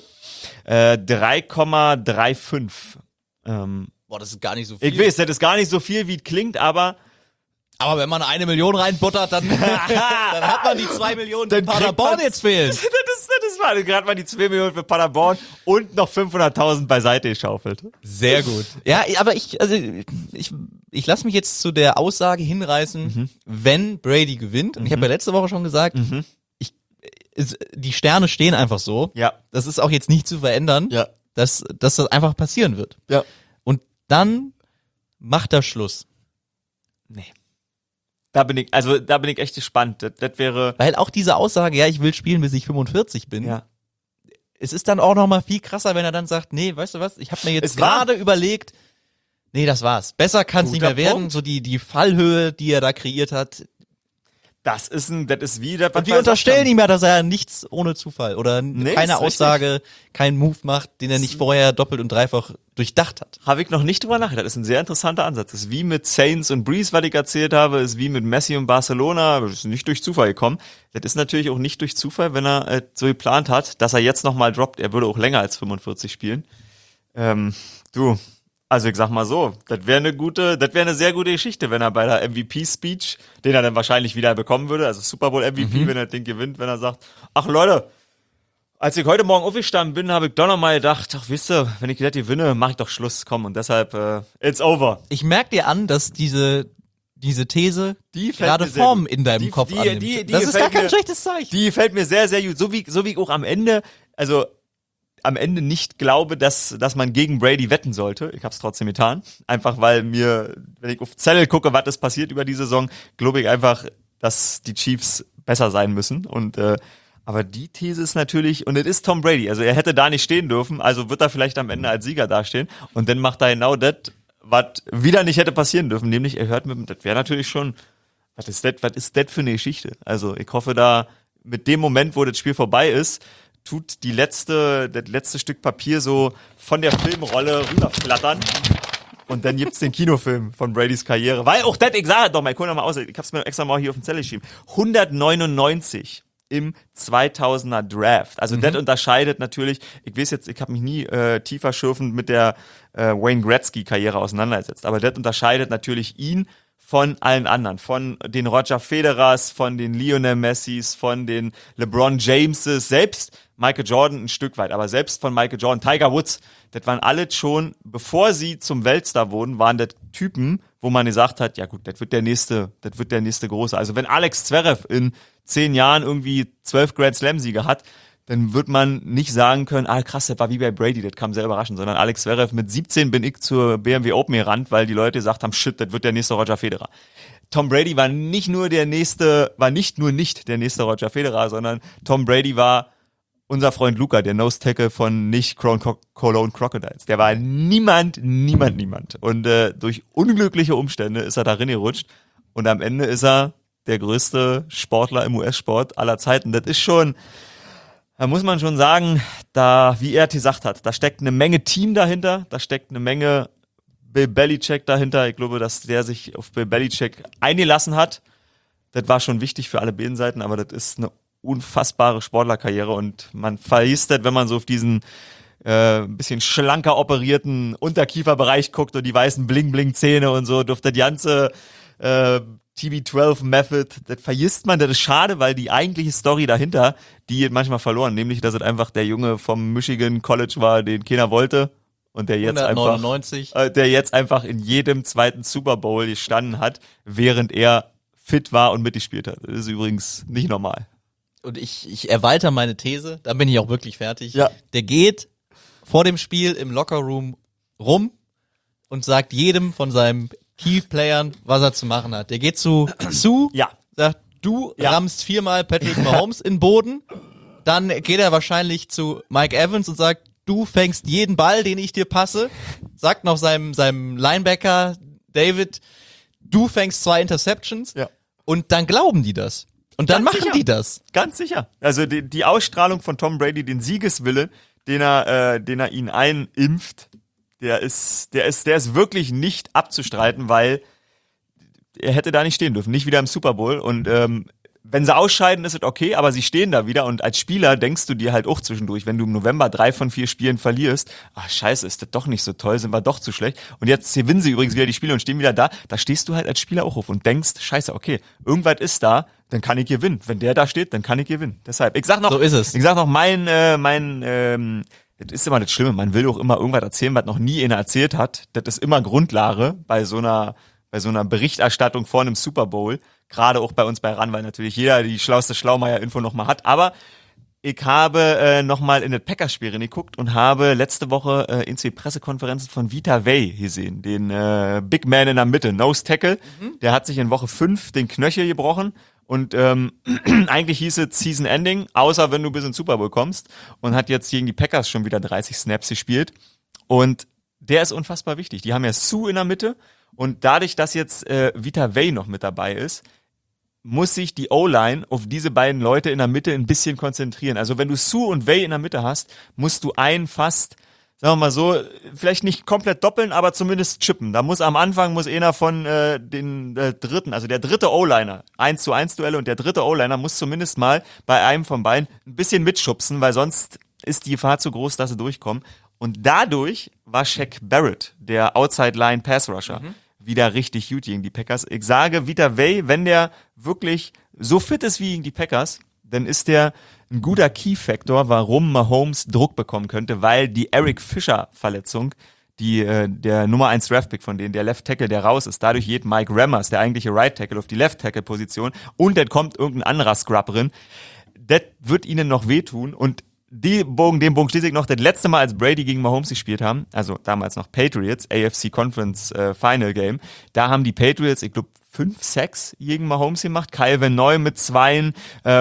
3,35. Boah, das ist gar nicht so viel. Ich weiß, das ist gar nicht so viel, wie es klingt, aber wenn man 1 Million reinbuttert, dann hat man die 2 Millionen, die Paderborn jetzt fehlen. Das war gerade mal die 2 Millionen für Paderborn und noch 500.000 beiseite geschaufelt. Sehr gut. Ja, aber ich lasse mich jetzt zu der Aussage hinreißen, wenn Brady gewinnt, und ich habe ja letzte Woche schon gesagt, die Sterne stehen einfach so. Ja. Das ist auch jetzt nicht zu verändern, dass das einfach passieren wird. Ja. Und dann macht er Schluss. Nee. Da bin ich echt gespannt. Das wäre. Weil auch diese Aussage, ja, ich will spielen, bis ich 45 bin. Ja. Es ist dann auch noch mal viel krasser, wenn er dann sagt, nee, weißt du was, ich habe mir jetzt gerade überlegt, nee, das war's. Besser kann es nicht mehr werden. So die Fallhöhe, die er da kreiert hat. Das ist wieder. Und wir unterstellen ihm ja, dass er nichts ohne Zufall oder keine Aussage, keinen Move macht, den er nicht vorher doppelt und dreifach durchdacht hat. Habe ich noch nicht drüber nachgedacht. Das ist ein sehr interessanter Ansatz. Das ist wie mit Saints und Breeze, was ich erzählt habe, ist wie mit Messi und Barcelona. Das ist nicht durch Zufall gekommen. Das ist natürlich auch nicht durch Zufall, wenn er so geplant hat, dass er jetzt nochmal droppt. Er würde auch länger als 45 spielen. Also ich sag mal so, das wäre eine sehr gute Geschichte, wenn er bei der MVP-Speech, den er dann wahrscheinlich wieder bekommen würde, also Super Bowl MVP, wenn er den gewinnt, wenn er sagt, ach Leute, als ich heute Morgen aufgestanden bin, habe ich doch nochmal gedacht, ach wisst ihr, wenn ich das gewinne, mache ich doch Schluss, komm, und deshalb, it's over. Ich merke dir an, dass diese These gerade Form in deinem Kopf annimmt. Das ist gar kein schlechtes Zeichen. Die fällt mir sehr, sehr gut. So wie ich auch am Ende nicht glaube, dass man gegen Brady wetten sollte. Ich habe es trotzdem getan. Einfach weil wenn ich auf Zettel gucke, was ist passiert über die Saison, glaube ich einfach, dass die Chiefs besser sein müssen. Und aber die These ist natürlich, und es ist Tom Brady, also er hätte da nicht stehen dürfen, also wird er vielleicht am Ende als Sieger dastehen. Und dann macht er genau das, was wieder nicht hätte passieren dürfen, nämlich er hört das wäre natürlich schon, was ist das für eine Geschichte? Also ich hoffe da, mit dem Moment, wo das Spiel vorbei ist, tut das letzte Stück Papier so von der Filmrolle rüberflattern. Und dann gibt's den Kinofilm von Bradys Karriere. Weil auch das, ich sage doch mal, ich hol noch mal aus, ich hab's mir extra mal hier auf den Zettel geschrieben. 199 im 2000er Draft. Also das unterscheidet natürlich, ich weiß jetzt, ich habe mich nie tiefer schürfend mit der Wayne Gretzky-Karriere auseinandergesetzt, aber das unterscheidet natürlich ihn von allen anderen, von den Roger Federers, von den Lionel Messis, von den LeBron Jameses, selbst Michael Jordan ein Stück weit, aber selbst von Michael Jordan, Tiger Woods, das waren alle schon, bevor sie zum Weltstar wurden, waren das Typen, wo man gesagt hat, ja gut, das wird der nächste große. Also wenn Alex Zverev in 10 Jahren irgendwie 12 Grand Slam-Siege hat, dann wird man nicht sagen können, krass, das war wie bei Brady, das kam sehr überraschend, sondern Alex Zverev, mit 17 bin ich zur BMW Open gerannt, weil die Leute gesagt haben, shit, das wird der nächste Roger Federer. Tom Brady war nicht nur nicht der nächste Roger Federer, sondern Tom Brady war unser Freund Luca, der Nose Tackle von nicht Cologne Crocodiles. Der war niemand. Und durch unglückliche Umstände ist er darin gerutscht und am Ende ist er der größte Sportler im US-Sport aller Zeiten. Das ist schon, da muss man schon sagen, da, wie er gesagt hat, da steckt eine Menge Team dahinter, da steckt eine Menge Bill Belichick dahinter. Ich glaube, dass der sich auf Bill Belichick eingelassen hat. Das war schon wichtig für alle beiden Seiten, aber das ist eine unfassbare Sportlerkarriere und man vergisst das, wenn man so auf diesen bisschen schlanker operierten Unterkieferbereich guckt und die weißen Bling-Bling-Zähne und so, durch das ganze TB12-Method, das vergisst man, das ist schade, weil die eigentliche Story dahinter, die geht manchmal verloren, nämlich, dass es einfach der Junge vom Michigan College war, den keiner wollte und der jetzt 199. der jetzt einfach in jedem zweiten Super Bowl gestanden hat, während er fit war und mitgespielt hat. Das ist übrigens nicht normal. Und ich erweitere meine These, da bin ich auch wirklich fertig. Ja. Der geht vor dem Spiel im Lockerroom rum und sagt jedem von seinen Key-Playern, was er zu machen hat. Der geht zu Ja. sagt, du rammst 4-mal Patrick Mahomes in den Boden. Dann geht er wahrscheinlich zu Mike Evans und sagt, du fängst jeden Ball, den ich dir passe. Sagt noch seinem Linebacker David, du fängst 2 Interceptions. Ja. Und dann glauben die das. Und dann Ganz machen sicher. die das. Ganz sicher. Also die Ausstrahlung von Tom Brady, den Siegeswille, den er ihnen einimpft, der ist wirklich nicht abzustreiten, weil er hätte da nicht stehen dürfen, nicht wieder im Super Bowl. Und wenn sie ausscheiden, ist es okay, aber sie stehen da wieder und als Spieler denkst du dir halt auch zwischendurch, wenn du im November 3 von 4 Spielen verlierst, ach scheiße, ist das doch nicht so toll, sind wir doch zu schlecht. Und jetzt gewinnen sie übrigens wieder die Spiele und stehen wieder da stehst du halt als Spieler auch auf und denkst, scheiße, okay, irgendwas ist da, dann kann ich gewinnen. Wenn der da steht, dann kann ich gewinnen. Deshalb, ich sag noch, So ist es. Ich sag noch, das ist immer das Schlimme, man will doch immer irgendwas erzählen, was noch nie einer erzählt hat. Das ist immer Grundlage bei so einer Berichterstattung vor einem Super Bowl. Gerade auch bei uns bei RAN, weil natürlich jeder die schlauste Schlaumeier-Info nochmal hat. Aber ich habe nochmal in das Packers-Spiel reingeguckt und habe letzte Woche in 2 Pressekonferenzen von Vita Vea gesehen, den Big Man in der Mitte, Nose Tackle. Der hat sich in Woche 5 den Knöchel gebrochen und eigentlich hieß es Season Ending, außer wenn du bis ins Super Bowl kommst, und hat jetzt gegen die Packers schon wieder 30 Snaps gespielt. Und der ist unfassbar wichtig. Die haben ja Sue in der Mitte und dadurch, dass jetzt Vita Vea noch mit dabei ist, muss sich die O-Line auf diese beiden Leute in der Mitte ein bisschen konzentrieren. Also wenn du Sue und Vea in der Mitte hast, musst du einen fast, sagen wir mal so, vielleicht nicht komplett doppeln, aber zumindest chippen. Da muss am Anfang einer von den dritten, also der dritte O-Liner, 1-zu-1 Duelle und der dritte O-Liner muss zumindest mal bei einem von beiden ein bisschen mitschubsen, weil sonst ist die Gefahr zu groß, dass sie durchkommen. Und dadurch war Shaq Barrett, der Outside-Line-Pass-Rusher, wieder richtig gut gegen die Packers. Ich sage, Vita Vea, wenn der wirklich so fit ist wie gegen die Packers, dann ist der ein guter Key-Factor, warum Mahomes Druck bekommen könnte, weil die Eric Fischer-Verletzung, der Nummer 1 Draftpick von denen, der Left Tackle, der raus ist, dadurch geht Mike Rammers, der eigentliche Right Tackle, auf die Left Tackle-Position und dann kommt irgendein anderer Scrub drin. Das wird ihnen noch wehtun und den Bogen schließe ich noch, das letzte Mal, als Brady gegen Mahomes gespielt haben, also damals noch Patriots, AFC Conference Final Game, da haben die Patriots, ich glaube, 5 Sacks gegen Mahomes gemacht, Kyle Van Noy mit 2.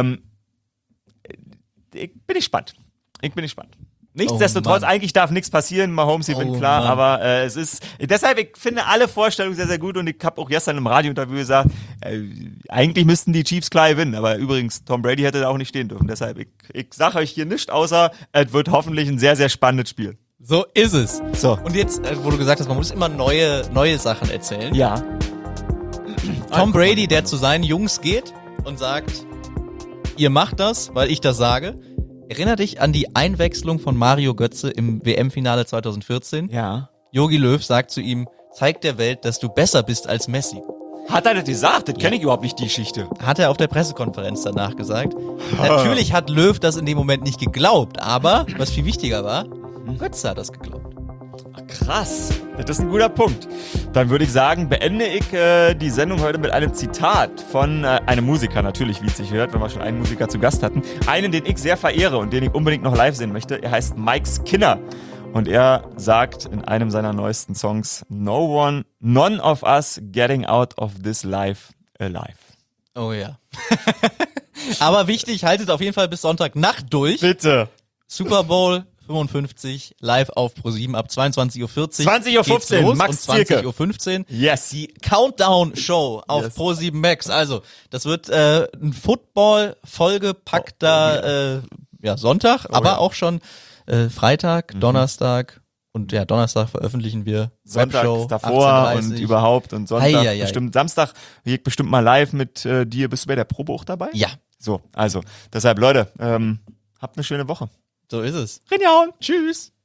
Ich bin gespannt. Nichtsdestotrotz, eigentlich darf nichts passieren, Mahomes gewinnt, klar, Mann. aber es ist, deshalb, ich finde alle Vorstellungen sehr, sehr gut und ich habe auch gestern im Radiointerview gesagt, eigentlich müssten die Chiefs klar gewinnen, aber übrigens, Tom Brady hätte da auch nicht stehen dürfen, deshalb, ich sage euch hier nichts, außer es wird hoffentlich ein sehr, sehr spannendes Spiel. So ist es. So. Und jetzt, wo du gesagt hast, man muss immer neue Sachen erzählen. Ja. Tom Brady, der zu seinen Jungs geht und sagt, ihr macht das, weil ich das sage. Erinner dich an die Einwechslung von Mario Götze im WM-Finale 2014? Ja. Jogi Löw sagt zu ihm, zeig der Welt, dass du besser bist als Messi. Hat er das gesagt? Das kenne ich überhaupt nicht, die Geschichte. Hat er auf der Pressekonferenz danach gesagt. Natürlich hat Löw das in dem Moment nicht geglaubt, aber, was viel wichtiger war, Götze hat das geglaubt. Krass, das ist ein guter Punkt. Dann würde ich sagen, beende ich die Sendung heute mit einem Zitat von einem Musiker, natürlich, wie es sich hört, wenn wir schon einen Musiker zu Gast hatten. Einen, den ich sehr verehre und den ich unbedingt noch live sehen möchte. Er heißt Mike Skinner und er sagt in einem seiner neuesten Songs, none of us getting out of this life alive. Oh ja. Aber wichtig, haltet auf jeden Fall bis Sonntagnacht durch. Bitte. Super Bowl 55 live auf ProSieben ab 22:40 Uhr. 20:15 Uhr, Max und Zierke. 20:15 Uhr. Yes. Die Countdown-Show auf ProSieben Max. Also, das wird ein Football vollgepackter Sonntag, aber auch schon Freitag, Donnerstag. Und ja, Donnerstag veröffentlichen wir Sonntags Webshow, davor 18:30. und überhaupt und Sonntag Ei. bestimmt. Samstag bestimmt mal live mit dir. Bist du bei der Probe auch dabei? Ja, So, also deshalb Leute, habt eine schöne Woche. so ist es. Rinjaun. Tschüss.